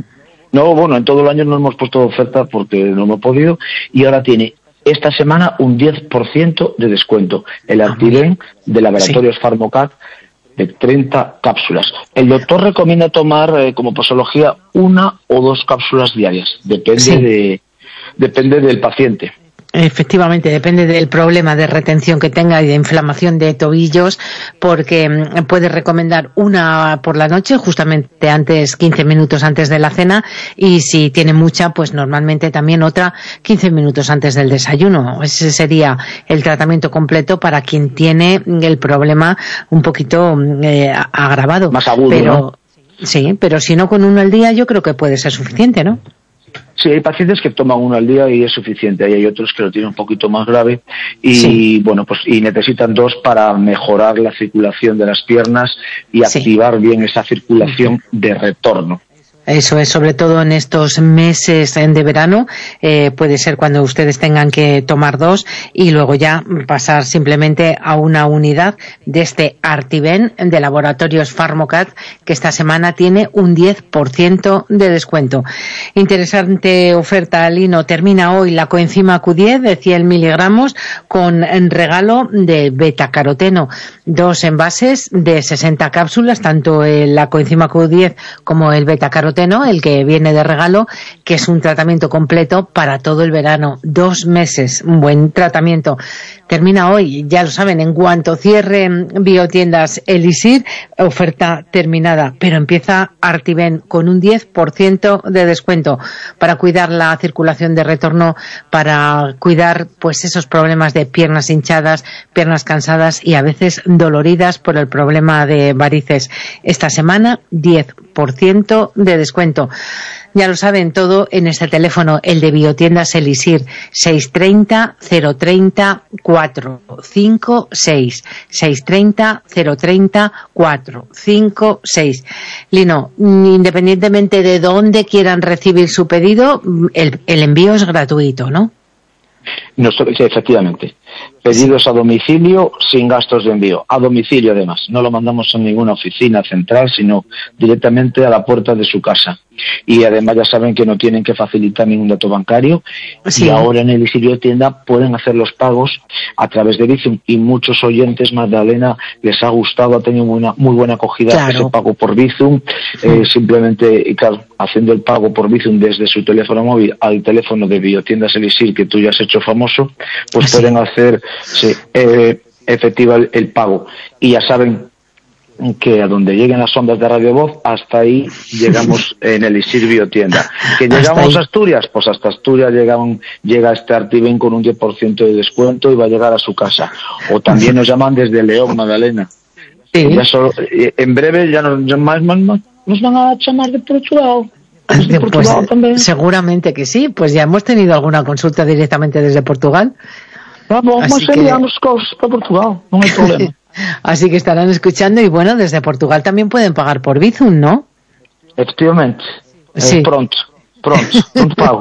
[SPEAKER 12] No, bueno, en todo el año no hemos puesto oferta porque no hemos podido, y ahora tiene esta semana un diez por ciento de descuento. El Artiven ah, de Laboratorios sí. Pharmocat, de treinta cápsulas. El doctor recomienda tomar eh, como posología una o dos cápsulas diarias. Depende sí. de depende del paciente.
[SPEAKER 3] Efectivamente, depende del problema de retención que tenga y de inflamación de tobillos, porque puede recomendar una por la noche, justamente antes, quince minutos antes de la cena, y si tiene mucha, pues normalmente también otra quince minutos antes del desayuno. Ese sería el tratamiento completo para quien tiene el problema un poquito eh, agravado.
[SPEAKER 12] Más agudo,
[SPEAKER 3] pero,
[SPEAKER 12] ¿no?
[SPEAKER 3] Sí, pero si no, con uno al día yo creo que puede ser suficiente, ¿no?
[SPEAKER 12] Sí, hay pacientes que toman uno al día y es suficiente, y hay otros que lo tienen un poquito más grave y sí. bueno, pues y necesitan dos para mejorar la circulación de las piernas y sí. activar bien esa circulación de retorno.
[SPEAKER 3] Eso es, sobre todo en estos meses de verano, eh, puede ser cuando ustedes tengan que tomar dos y luego ya pasar simplemente a una unidad de este Artiven de Laboratorios Pharmocat, que esta semana tiene un diez por ciento de descuento. Interesante oferta, Lino. Termina hoy la coenzima Q diez de cien miligramos con regalo de betacaroteno. Dos envases de sesenta cápsulas, tanto la coenzima Q diez como el betacaroteno, el que viene de regalo, que es un tratamiento completo para todo el verano, dos meses, un buen tratamiento. Termina hoy, ya lo saben, en cuanto cierre Biotiendas Elixir, oferta terminada, pero empieza Artiven con un diez por ciento de descuento para cuidar la circulación de retorno, para cuidar pues esos problemas de piernas hinchadas, piernas cansadas y a veces doloridas por el problema de varices. Esta semana, diez por ciento de descuento. Ya lo saben todo en este teléfono, el de Biotiendas Elixir, seis tres cero, cero tres cero, cuatro cinco seis, seis tres cero, cero tres cero, cuatro cinco seis. Lino, independientemente de dónde quieran recibir su pedido, el, el envío es gratuito, ¿no?
[SPEAKER 12] No, sí, efectivamente. Pedidos a domicilio sin gastos de envío. A domicilio, además. No lo mandamos a ninguna oficina central, sino directamente a la puerta de su casa. Y además ya saben que no tienen que facilitar ningún dato bancario. Sí. Y ahora en el Elixir Biotienda pueden hacer los pagos a través de Bizum. Y muchos oyentes, Magdalena, les ha gustado, ha tenido una muy buena acogida, claro, ese pago por Bizum. Sí. Eh, simplemente, y claro, haciendo el pago por Bizum desde su teléfono móvil al teléfono de Biotiendas Elixir, que tú ya has hecho famoso, pues sí, pueden hacer sí, eh, efectiva el, el pago. Y ya saben que a donde lleguen las ondas de Radio Voz, hasta ahí llegamos en el Elixir Biotienda. Que llegamos a Asturias, pues hasta Asturias llegan, llega este Artiben con un diez por ciento de descuento y va a llegar a su casa. O también nos llaman desde León, Magdalena. Sí. Ya solo, en breve ya nos, ya más, más, más, nos van a llamar de Portugal. De
[SPEAKER 3] Portugal pues, seguramente que sí, pues ya hemos tenido alguna consulta directamente desde Portugal.
[SPEAKER 12] Vamos, vamos a enviarnos cosas para Portugal, no hay problema.
[SPEAKER 3] Así que estarán escuchando y bueno, desde Portugal también pueden pagar por Bizum, ¿no?
[SPEAKER 12] Efectivamente, sí. eh, pronto, pronto, pronto pago.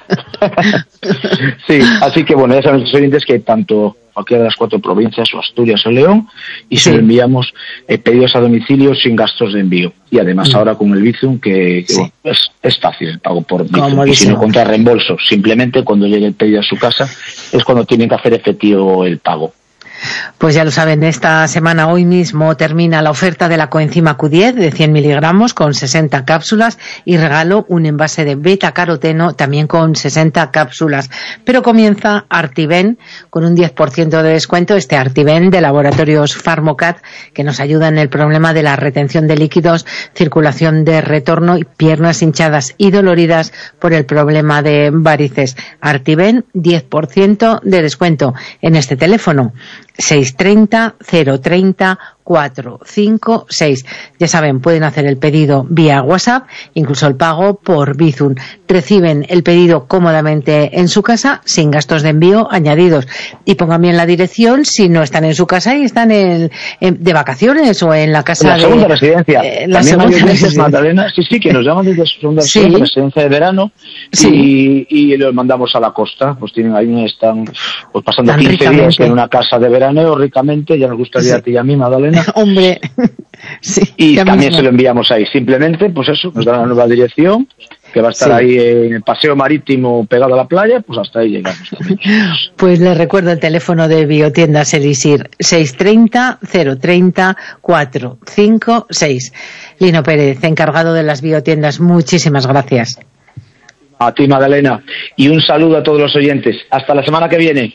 [SPEAKER 12] Sí, así que bueno, ya saben los oyentes que tanto cualquiera de las cuatro provincias, o Asturias o León, y sí, se lo enviamos eh, pedidos a domicilio sin gastos de envío. Y además mm. ahora con el Bizum, que, que sí, bueno, es, es fácil el pago por Bizum, y si no contra reembolso, simplemente cuando llegue el pedido a su casa es cuando tienen que hacer efectivo el pago.
[SPEAKER 3] Pues ya lo saben, esta semana, hoy mismo, termina la oferta de la coenzima Q diez de cien miligramos con sesenta cápsulas y regalo un envase de beta-caroteno también con sesenta cápsulas. Pero comienza Artiben con un diez por ciento de descuento, este Artiben de Laboratorios Pharmocat, que nos ayuda en el problema de la retención de líquidos, circulación de retorno y piernas hinchadas y doloridas por el problema de varices. Artiben, diez por ciento de descuento en este teléfono. seis tres cero, cero tres cero, cuatro cinco seis. Ya saben, pueden hacer el pedido vía WhatsApp, incluso el pago por Bizum. Reciben el pedido cómodamente en su casa, sin gastos de envío añadidos. Y pongan bien la dirección si no están en su casa y están en, en, de vacaciones o en la casa
[SPEAKER 12] la
[SPEAKER 3] de...
[SPEAKER 12] segunda residencia.
[SPEAKER 3] Eh, la
[SPEAKER 12] También
[SPEAKER 3] segunda
[SPEAKER 12] residencia. Magdalena, sí, sí, que nos llaman desde su segunda sí, residencia de verano, sí, y, y los mandamos a la costa. Pues tienen ahí, están pues pasando Tan quince días en una casa de verano, ricamente, ya nos gustaría sí, a ti y a mí, Magdalena.
[SPEAKER 3] Hombre, sí.
[SPEAKER 12] Y también mismo se lo enviamos ahí. Simplemente, pues eso, nos da la nueva dirección, que va a estar sí, ahí en el paseo marítimo pegado a la playa, pues hasta ahí llegamos también.
[SPEAKER 3] Pues les recuerdo el teléfono de Biotiendas Elixir, seis tres cero, cero tres cero, cuatro cinco seis. Lino Pérez, encargado de las biotiendas, muchísimas gracias.
[SPEAKER 12] A ti, Magdalena, y un saludo a todos los oyentes. Hasta la semana que viene.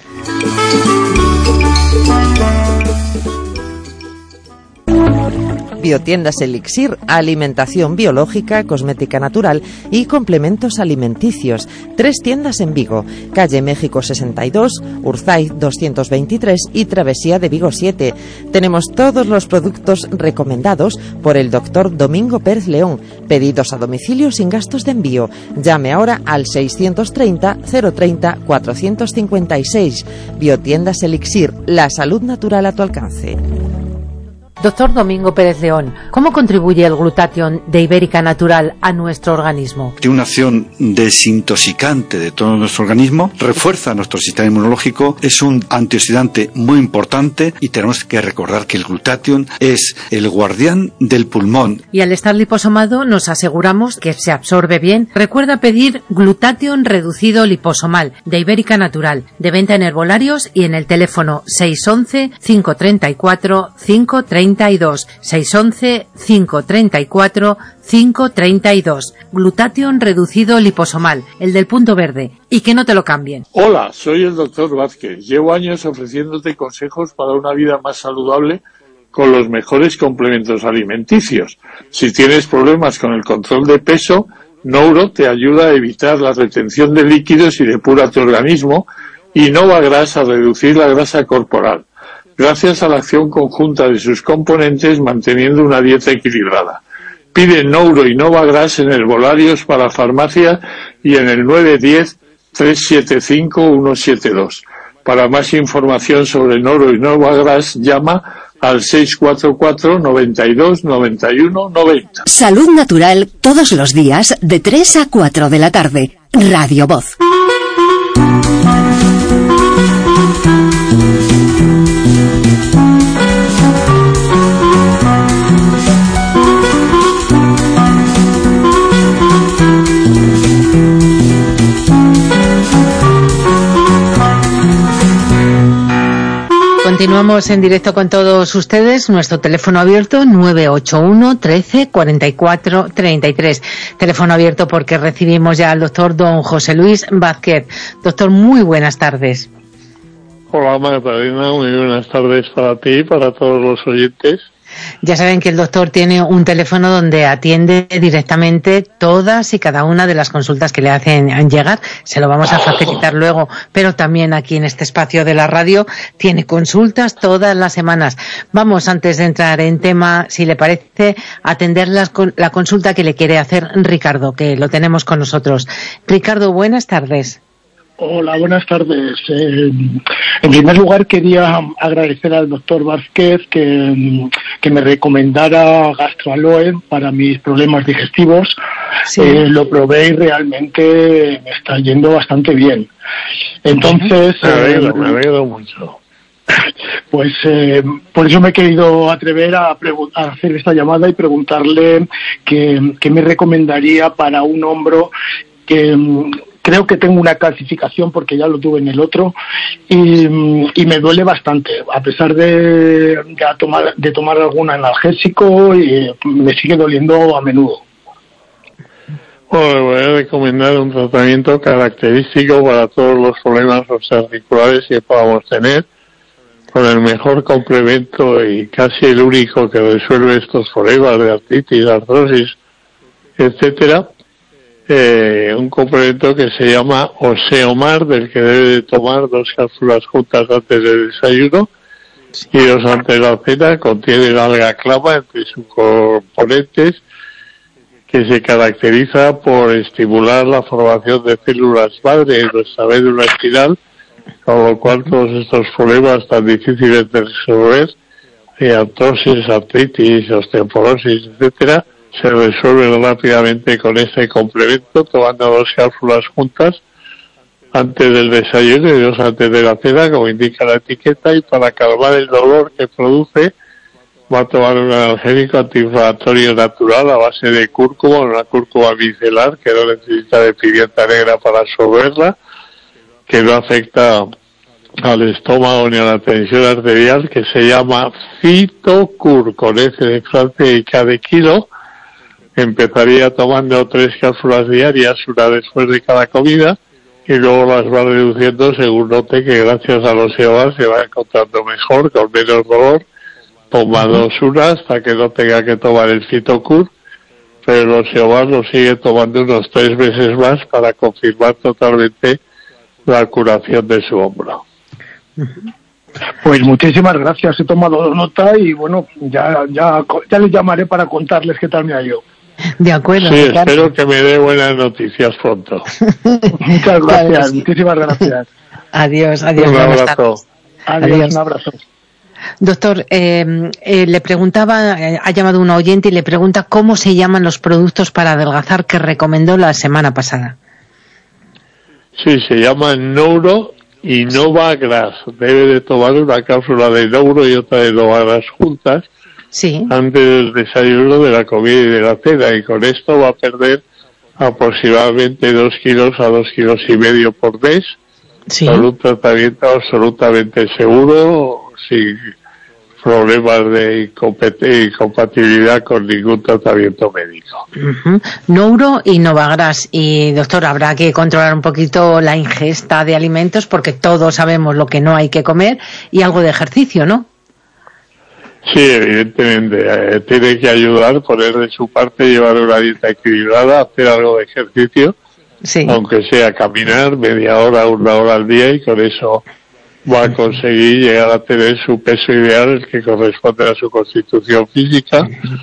[SPEAKER 9] Biotiendas Elixir, alimentación biológica, cosmética natural y complementos alimenticios. Tres tiendas en Vigo, calle México sesenta y dos, Urzaiz doscientos veintitrés y Travesía de Vigo siete. Tenemos todos los productos recomendados por el doctor Domingo Pérez León. Pedidos a domicilio sin gastos de envío. Llame ahora al seiscientos treinta, cero treinta, cuatrocientos cincuenta y seis. Biotiendas Elixir, la salud natural a tu alcance.
[SPEAKER 3] Doctor Domingo Pérez León, ¿cómo contribuye el glutatión de Ibérica Natural a nuestro organismo?
[SPEAKER 4] Tiene una acción desintoxicante de todo nuestro organismo, refuerza nuestro sistema inmunológico, es un antioxidante muy importante y tenemos que recordar que el glutatión es el guardián del pulmón.
[SPEAKER 3] Y al estar liposomado nos aseguramos que se absorbe bien. Recuerda pedir glutatión reducido liposomal de Ibérica Natural, de venta en herbolarios y en el teléfono seis once, cinco treinta y cuatro, cinco treinta y dos, seis once, cinco treinta y cuatro, cinco treinta y dos. Glutatión reducido liposomal, el del punto verde, y que no te lo cambien.
[SPEAKER 11] Hola, soy el doctor Vázquez. Llevo años ofreciéndote consejos para una vida más saludable con los mejores complementos alimenticios. Si tienes problemas con el control de peso, Nouro te ayuda a evitar la retención de líquidos y depura tu organismo, y Nova Gras a reducir la grasa corporal, gracias a la acción conjunta de sus componentes manteniendo una dieta equilibrada. Pide Nouro y Novagras en herbolarios para farmacia y en el nueve uno cero, tres siete cinco, uno siete dos. Para más información sobre Nouro y Novagras, llama al seis cuatro cuatro, noventa y dos, noventa y uno, noventa.
[SPEAKER 13] Salud Natural todos los días de tres a cuatro de la tarde. Radio Voz.
[SPEAKER 3] Continuamos en directo con todos ustedes. Nuestro teléfono abierto nueve ocho uno, trece, cuarenta y cuatro, treinta y tres. Teléfono abierto porque recibimos ya al doctor don José Luis Vázquez. Doctor, muy buenas tardes.
[SPEAKER 11] Hola Magdalena, muy buenas tardes para ti y para todos los oyentes.
[SPEAKER 3] Ya saben que el doctor tiene un teléfono donde atiende directamente todas y cada una de las consultas que le hacen llegar. Se lo vamos a facilitar luego, pero también aquí en este espacio de la radio tiene consultas todas las semanas. Vamos, antes de entrar en tema, si le parece, atender las, la consulta que le quiere hacer Ricardo, que lo tenemos con nosotros. Ricardo, buenas tardes.
[SPEAKER 14] Hola, buenas tardes. Eh, en primer lugar, quería agradecer al doctor Vázquez que, que me recomendara Gastroaloe para mis problemas digestivos. Sí. Eh, lo probé y realmente me está yendo bastante bien. Entonces...
[SPEAKER 11] Me alegro,
[SPEAKER 14] eh,
[SPEAKER 11] me alegro mucho.
[SPEAKER 14] Pues eh, por eso me he querido atrever a, a hacer esta llamada y preguntarle qué, qué me recomendaría para un hombro que... Creo que tengo una calcificación porque ya lo tuve en el otro y, y me duele bastante, a pesar de, de, tomar, de tomar algún analgésico, y me sigue doliendo a menudo.
[SPEAKER 11] Bueno, voy a recomendar un tratamiento característico para todos los problemas articulares que podamos tener, con el mejor complemento y casi el único que resuelve estos problemas de artritis, artrosis, etcétera. Eh, un complemento que se llama Oseomar, del que debe de tomar dos cápsulas juntas antes del desayuno y dos antes de la cena. Contiene la alga clama entre sus componentes, que se caracteriza por estimular la formación de células madre en nuestra médula espinal, con lo cual todos estos problemas tan difíciles de resolver, eh, artrosis, artritis, osteoporosis, etcétera, se resuelve rápidamente con este complemento, tomando dos cápsulas juntas antes del desayuno y dos antes de la cena, como indica la etiqueta, y para calmar el dolor que produce va a tomar un analgésico antiinflamatorio natural a base de cúrcuma, una cúrcuma micelar que no necesita de pimienta negra para absorberla, que no afecta al estómago ni a la tensión arterial, que se llama Fitocur, con F de Francia y K de kilo. Empezaría tomando tres cápsulas diarias, una después de cada comida, y luego las va reduciendo según note que gracias a los Oseomar se va encontrando mejor, con menos dolor. Toma dos una hasta que no tenga que tomar el Fitocur, pero el Oseomar lo sigue tomando unos tres meses más para confirmar totalmente la curación de su hombro.
[SPEAKER 14] Pues muchísimas gracias, he tomado nota y bueno, ya ya ya les llamaré para contarles qué tal me ha ido.
[SPEAKER 3] De acuerdo.
[SPEAKER 11] Sí, Ricardo. Espero que me dé buenas noticias pronto.
[SPEAKER 14] Muchas gracias, muchísimas gracias.
[SPEAKER 3] Adiós, adiós.
[SPEAKER 11] Un abrazo.
[SPEAKER 14] Adiós, adiós, un abrazo.
[SPEAKER 3] Doctor, eh, eh, le preguntaba, eh, ha llamado una oyente y le pregunta cómo se llaman los productos para adelgazar que recomendó la semana pasada.
[SPEAKER 11] Sí, se llama Nouro y Novagras. Debe de tomar una cápsula de Nouro y otra de Novagras juntas.
[SPEAKER 3] Sí.
[SPEAKER 11] Antes del desayuno, de la comida y de la cena, y con esto va a perder aproximadamente dos kilos a dos kilos y medio por mes,
[SPEAKER 3] sí.
[SPEAKER 11] Con un tratamiento absolutamente seguro, sin problemas de incompatibilidad con ningún tratamiento médico.
[SPEAKER 3] Uh-huh. Nouro y Novagras. Y doctor, habrá que controlar un poquito la ingesta de alimentos porque todos sabemos lo que no hay que comer, y algo de ejercicio, ¿no?
[SPEAKER 11] Sí, evidentemente, eh, tiene que ayudar, poner de su parte, llevar una dieta equilibrada, hacer algo de ejercicio,
[SPEAKER 3] sí.
[SPEAKER 11] Aunque sea caminar media hora, una hora al día, y con eso va a conseguir llegar a tener su peso ideal, el que corresponde a su constitución física,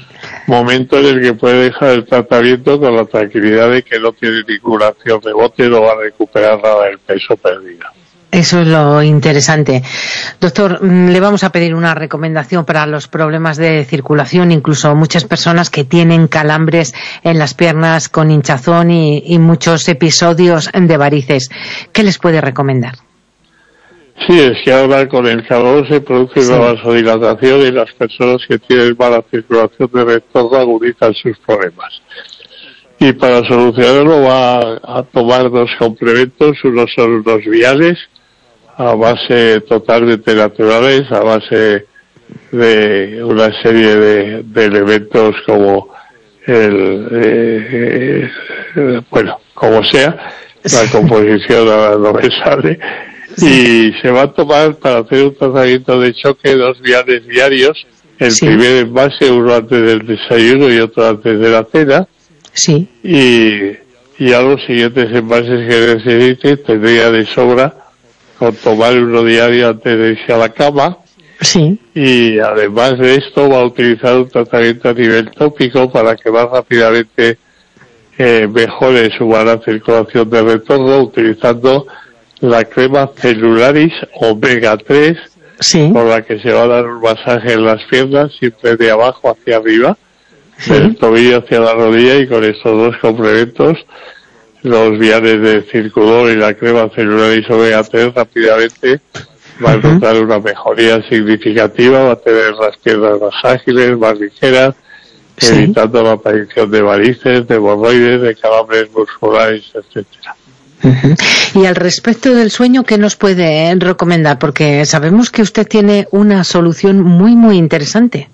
[SPEAKER 11] momento en el que puede dejar el tratamiento con la tranquilidad de que no tiene ninguna acción rebote, no va a recuperar nada del peso perdido.
[SPEAKER 3] Eso es lo interesante. Doctor, le vamos a pedir una recomendación para los problemas de circulación, incluso muchas personas que tienen calambres en las piernas con hinchazón y, y muchos episodios de varices. ¿Qué les puede recomendar?
[SPEAKER 11] Sí, es que ahora con el calor se produce sí. una vasodilatación y las personas que tienen mala circulación de retorno agudizan sus problemas. Y para solucionarlo va a tomar dos complementos, uno son los viales, a base totalmente naturales, a base de una serie de, de elementos como el, eh, eh, bueno, como sea, la composición no me sale, y se va a tomar para hacer un tratamiento de choque dos viales diarios, el sí. primer envase, uno antes del desayuno y otro antes de la cena,
[SPEAKER 3] sí.
[SPEAKER 11] y, y a los siguientes envases que necesite tendría de sobra con tomar uno diario antes de irse a la cama.
[SPEAKER 3] Sí.
[SPEAKER 11] Y además de esto va a utilizar un tratamiento a nivel tópico para que más rápidamente eh, mejore su buena circulación de retorno, utilizando la crema Celularis omega tres,
[SPEAKER 3] sí.
[SPEAKER 11] con la que se va a dar un masaje en las piernas, siempre de abajo hacia arriba, sí. del tobillo hacia la rodilla, y con estos dos complementos, los viales de Circulor y la crema Celularis omega tres, rápidamente va a notar una mejoría significativa, va a tener las piernas más ágiles, más ligeras, sí. evitando la aparición de varices, de hemorroides, de calambres musculares, etcétera.
[SPEAKER 3] Uh-huh. Y al respecto del sueño, ¿qué nos puede recomendar? Porque sabemos que usted tiene una solución muy, muy interesante.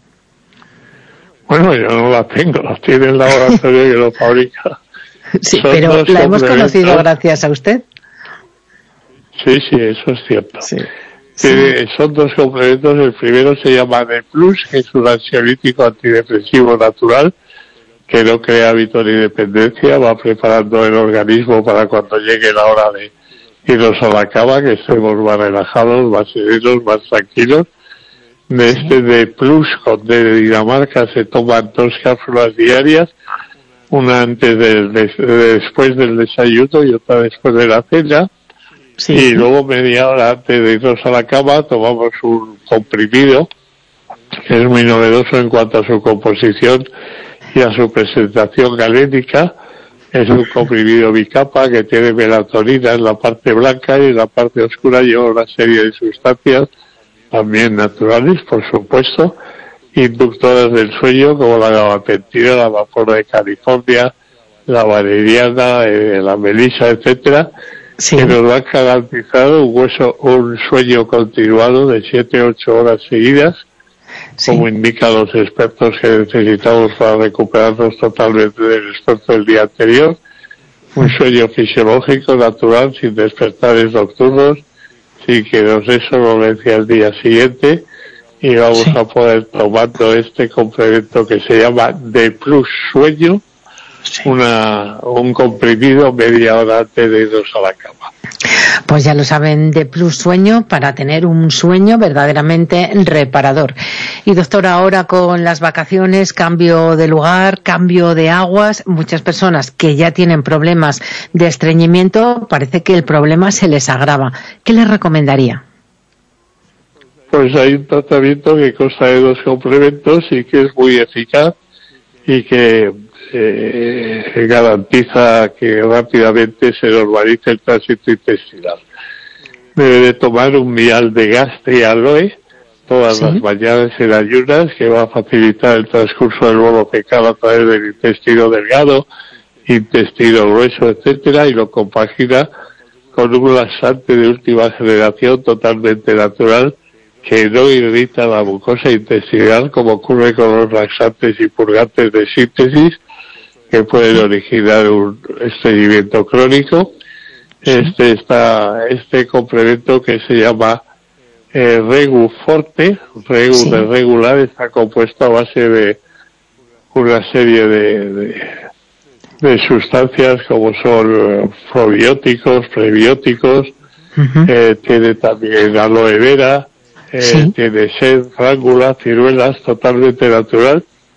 [SPEAKER 11] Bueno, yo no la tengo, la tiene el laboratorio que lo fabrica.
[SPEAKER 3] Sí, son pero la hemos conocido gracias a usted.
[SPEAKER 11] Sí, sí, eso es cierto.
[SPEAKER 3] Sí.
[SPEAKER 11] Tiene, son dos complementos. El primero se llama D plus, que es un ansiolítico antidepresivo natural que no crea hábito ni dependencia, va preparando el organismo para cuando llegue la hora de irnos a la cama, que estemos más relajados, más serenos, más tranquilos. De este D plus con D de Dinamarca se toman dos cápsulas diarias, una antes del, de, después del desayuno y otra después de la cena. Sí. Y luego media hora antes de irnos a la cama tomamos un comprimido que es muy novedoso en cuanto a su composición y a su presentación galénica. Es un comprimido bicapa que tiene melatonina en la parte blanca, y en la parte oscura lleva una serie de sustancias también naturales, por supuesto, inductoras del sueño, como la gabapentina, la amapola de California, la valeriana, eh, la melisa, etcétera, sí. que nos han garantizado un hueso, un sueño continuado de siete a ocho horas seguidas, sí. como indican los expertos que necesitamos para recuperarnos totalmente del esfuerzo del día anterior. Un sueño fisiológico, natural, sin despertares nocturnos, sin que nos dé somnolencia al día siguiente, y vamos sí. a poder tomando este complemento que se llama D plus Sueño, sí. una un comprimido media hora antes de irnos a la cama.
[SPEAKER 3] Pues ya lo saben, D plus Sueño, para tener un sueño verdaderamente reparador. Y doctor, ahora con las vacaciones, cambio de lugar, cambio de aguas, muchas personas que ya tienen problemas de estreñimiento, parece que el problema se les agrava. ¿Qué les recomendaría?
[SPEAKER 11] Pues hay un tratamiento que consta de dos complementos y que es muy eficaz y que eh, garantiza que rápidamente se normalice el tránsito intestinal. Debe de tomar un vial de Gastri Aloe todas ¿Sí? las mañanas en ayunas, que va a facilitar el transcurso del bolo fecal a través del intestino delgado, intestino grueso, etcétera, y lo compagina con un laxante de última generación totalmente natural que no irrita la mucosa intestinal, como ocurre con los laxantes y purgantes de síntesis, que pueden originar un estreñimiento crónico. Este está, este complemento que se llama eh, Regu Forte, Regu sí. de regular, está compuesto a base de una serie de, de, de sustancias como son probióticos, prebióticos, uh-huh. eh, tiene también aloe vera, Eh, sí. tiene sed, frángula, ciruelas, totalmente natural,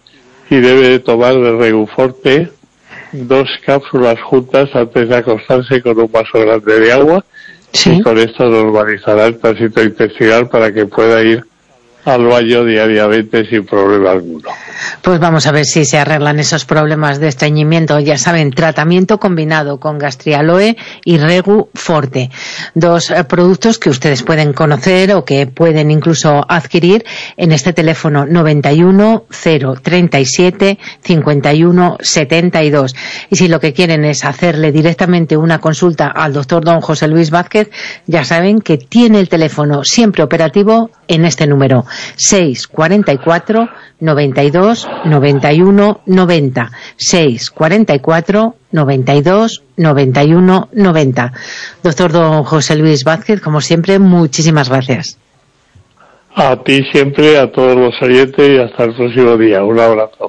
[SPEAKER 11] y debe de tomar de Reguforte dos cápsulas juntas antes de acostarse con un vaso grande de agua. ¿Sí? Y con esto normalizará el tránsito intestinal para que pueda ir al baño diariamente sin problema alguno.
[SPEAKER 3] Pues vamos a ver si se arreglan esos problemas de estreñimiento. Ya saben, tratamiento combinado con Gastrialoe y Regu Forte. Dos eh, productos que ustedes pueden conocer o que pueden incluso adquirir en este teléfono noventa y uno, cero treinta y siete, cincuenta y uno, setenta y dos. Y si lo que quieren es hacerle directamente una consulta al doctor don José Luis Vázquez, ya saben que tiene el teléfono siempre operativo en este número, seis cuarenta y cuatro, noventa y dos, noventa y uno, noventa, seis cuarenta y cuatro, noventa y dos, noventa y uno, noventa. Doctor don José Luis Vázquez, como siempre, muchísimas gracias.
[SPEAKER 11] A ti siempre, a todos los oyentes y hasta el próximo día. Un abrazo.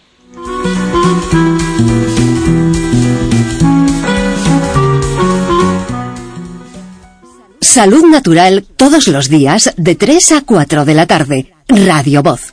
[SPEAKER 13] Salud Natural todos los días de tres a cuatro de la tarde. Radio Voz.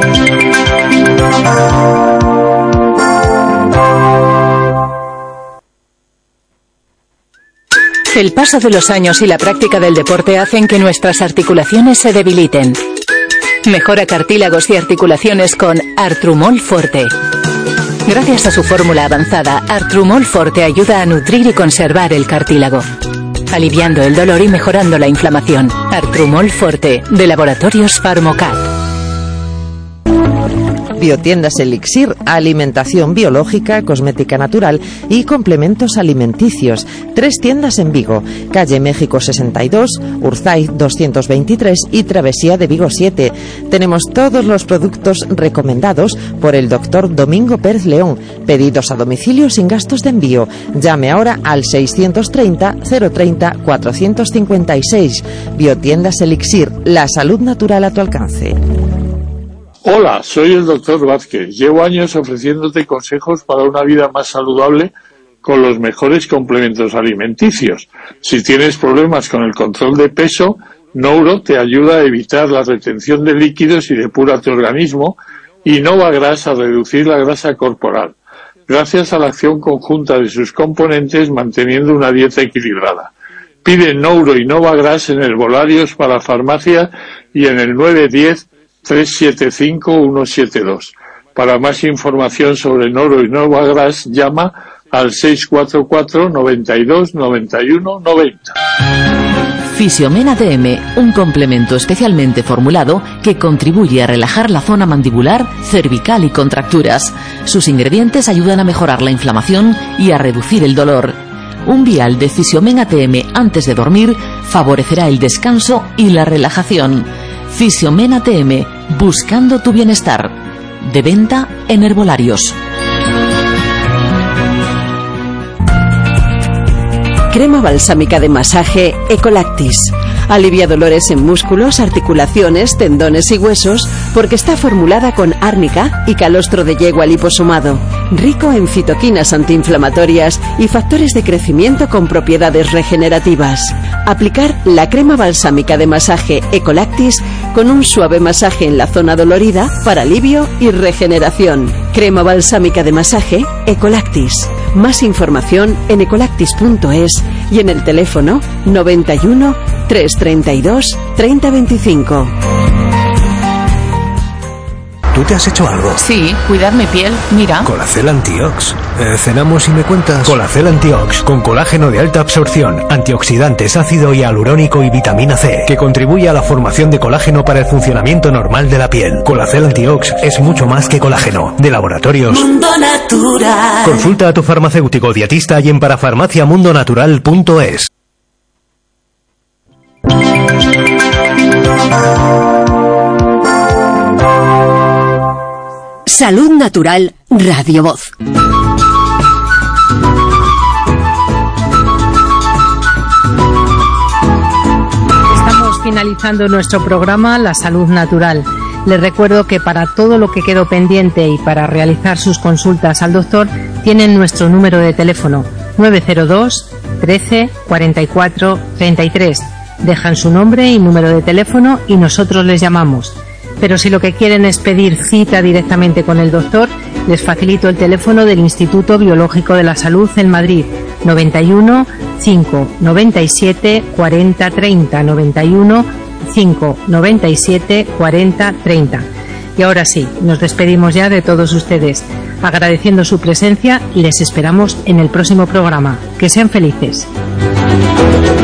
[SPEAKER 15] El paso de los años y la práctica del deporte hacen que nuestras articulaciones se debiliten. Mejora cartílagos y articulaciones con Artrumol Forte. Gracias a su fórmula avanzada, Artrumol Forte ayuda a nutrir y conservar el cartílago, aliviando el dolor y mejorando la inflamación. Artrumol Forte, de Laboratorios Pharmocat.
[SPEAKER 9] Biotiendas Elixir, alimentación biológica, cosmética natural y complementos alimenticios. Tres tiendas en Vigo, calle México sesenta y dos, Urzaiz doscientos veintitrés y Travesía de Vigo siete. Tenemos todos los productos recomendados por el doctor Domingo Pérez León. Pedidos a domicilio sin gastos de envío. Llame ahora al seiscientos treinta, cero treinta, cuatrocientos cincuenta y seis. Biotiendas Elixir, la salud natural a tu alcance.
[SPEAKER 11] Hola, soy el doctor Vázquez. Llevo años ofreciéndote consejos para una vida más saludable con los mejores complementos alimenticios. Si tienes problemas con el control de peso, Nouro te ayuda a evitar la retención de líquidos y depura tu organismo, y Novagras a reducir la grasa corporal, gracias a la acción conjunta de sus componentes manteniendo una dieta equilibrada. Pide Nouro y Novagras en herbolarios para farmacia y en el nueve diez, tres siete cinco, uno siete dos. Para más información sobre Nouro y Novagras, llama al seis cuatro cuatro, noventa y dos, noventa y uno, noventa.
[SPEAKER 5] Fisiomen A T M, un complemento especialmente formulado que contribuye a relajar la zona mandibular, cervical y contracturas. Sus ingredientes ayudan a mejorar la inflamación y a reducir el dolor. Un vial de Fisiomen A T M antes de dormir favorecerá el descanso y la relajación. Fisiomen A T M, buscando tu bienestar. De venta en herbolarios.
[SPEAKER 2] Crema balsámica de masaje Ecolactis. Alivia dolores en músculos, articulaciones, tendones y huesos porque está formulada con árnica y calostro de yegua liposomado, rico en citoquinas antiinflamatorias y factores de crecimiento con propiedades regenerativas. Aplicar la crema balsámica de masaje Ecolactis con un suave masaje en la zona dolorida para alivio y regeneración. Crema balsámica de masaje Ecolactis. Más información en ecolactis punto es y en el teléfono noventa y uno, trescientos treinta y dos, treinta veinticinco.
[SPEAKER 8] ¿Tú te has hecho algo?
[SPEAKER 5] Sí, cuidar mi piel, mira.
[SPEAKER 8] Colacel Antiox. Eh, cenamos y me cuentas. Colacel Antiox, con colágeno de alta absorción, antioxidantes, ácido hialurónico y vitamina C, que contribuye a la formación de colágeno para el funcionamiento normal de la piel. Colacel Antiox es mucho más que colágeno. De Laboratorios
[SPEAKER 16] Mundo Natural.
[SPEAKER 8] Consulta a tu farmacéutico dietista y en parafarmacia mundo natural punto es.
[SPEAKER 13] Salud Natural, Radio Voz.
[SPEAKER 3] Estamos finalizando nuestro programa La Salud Natural. Les recuerdo que para todo lo que quedó pendiente y para realizar sus consultas al doctor, tienen nuestro número de teléfono nueve cero dos, trece, cuarenta y cuatro, treinta y tres. Dejan su nombre y número de teléfono y nosotros les llamamos. Pero si lo que quieren es pedir cita directamente con el doctor, les facilito el teléfono del Instituto Biológico de la Salud en Madrid, noventa y uno, cinco noventa y siete, cuarenta treinta, noventa y uno, cinco noventa y siete, cuarenta treinta. Y ahora sí, nos despedimos ya de todos ustedes. Agradeciendo su presencia, les esperamos en el próximo programa. Que sean felices.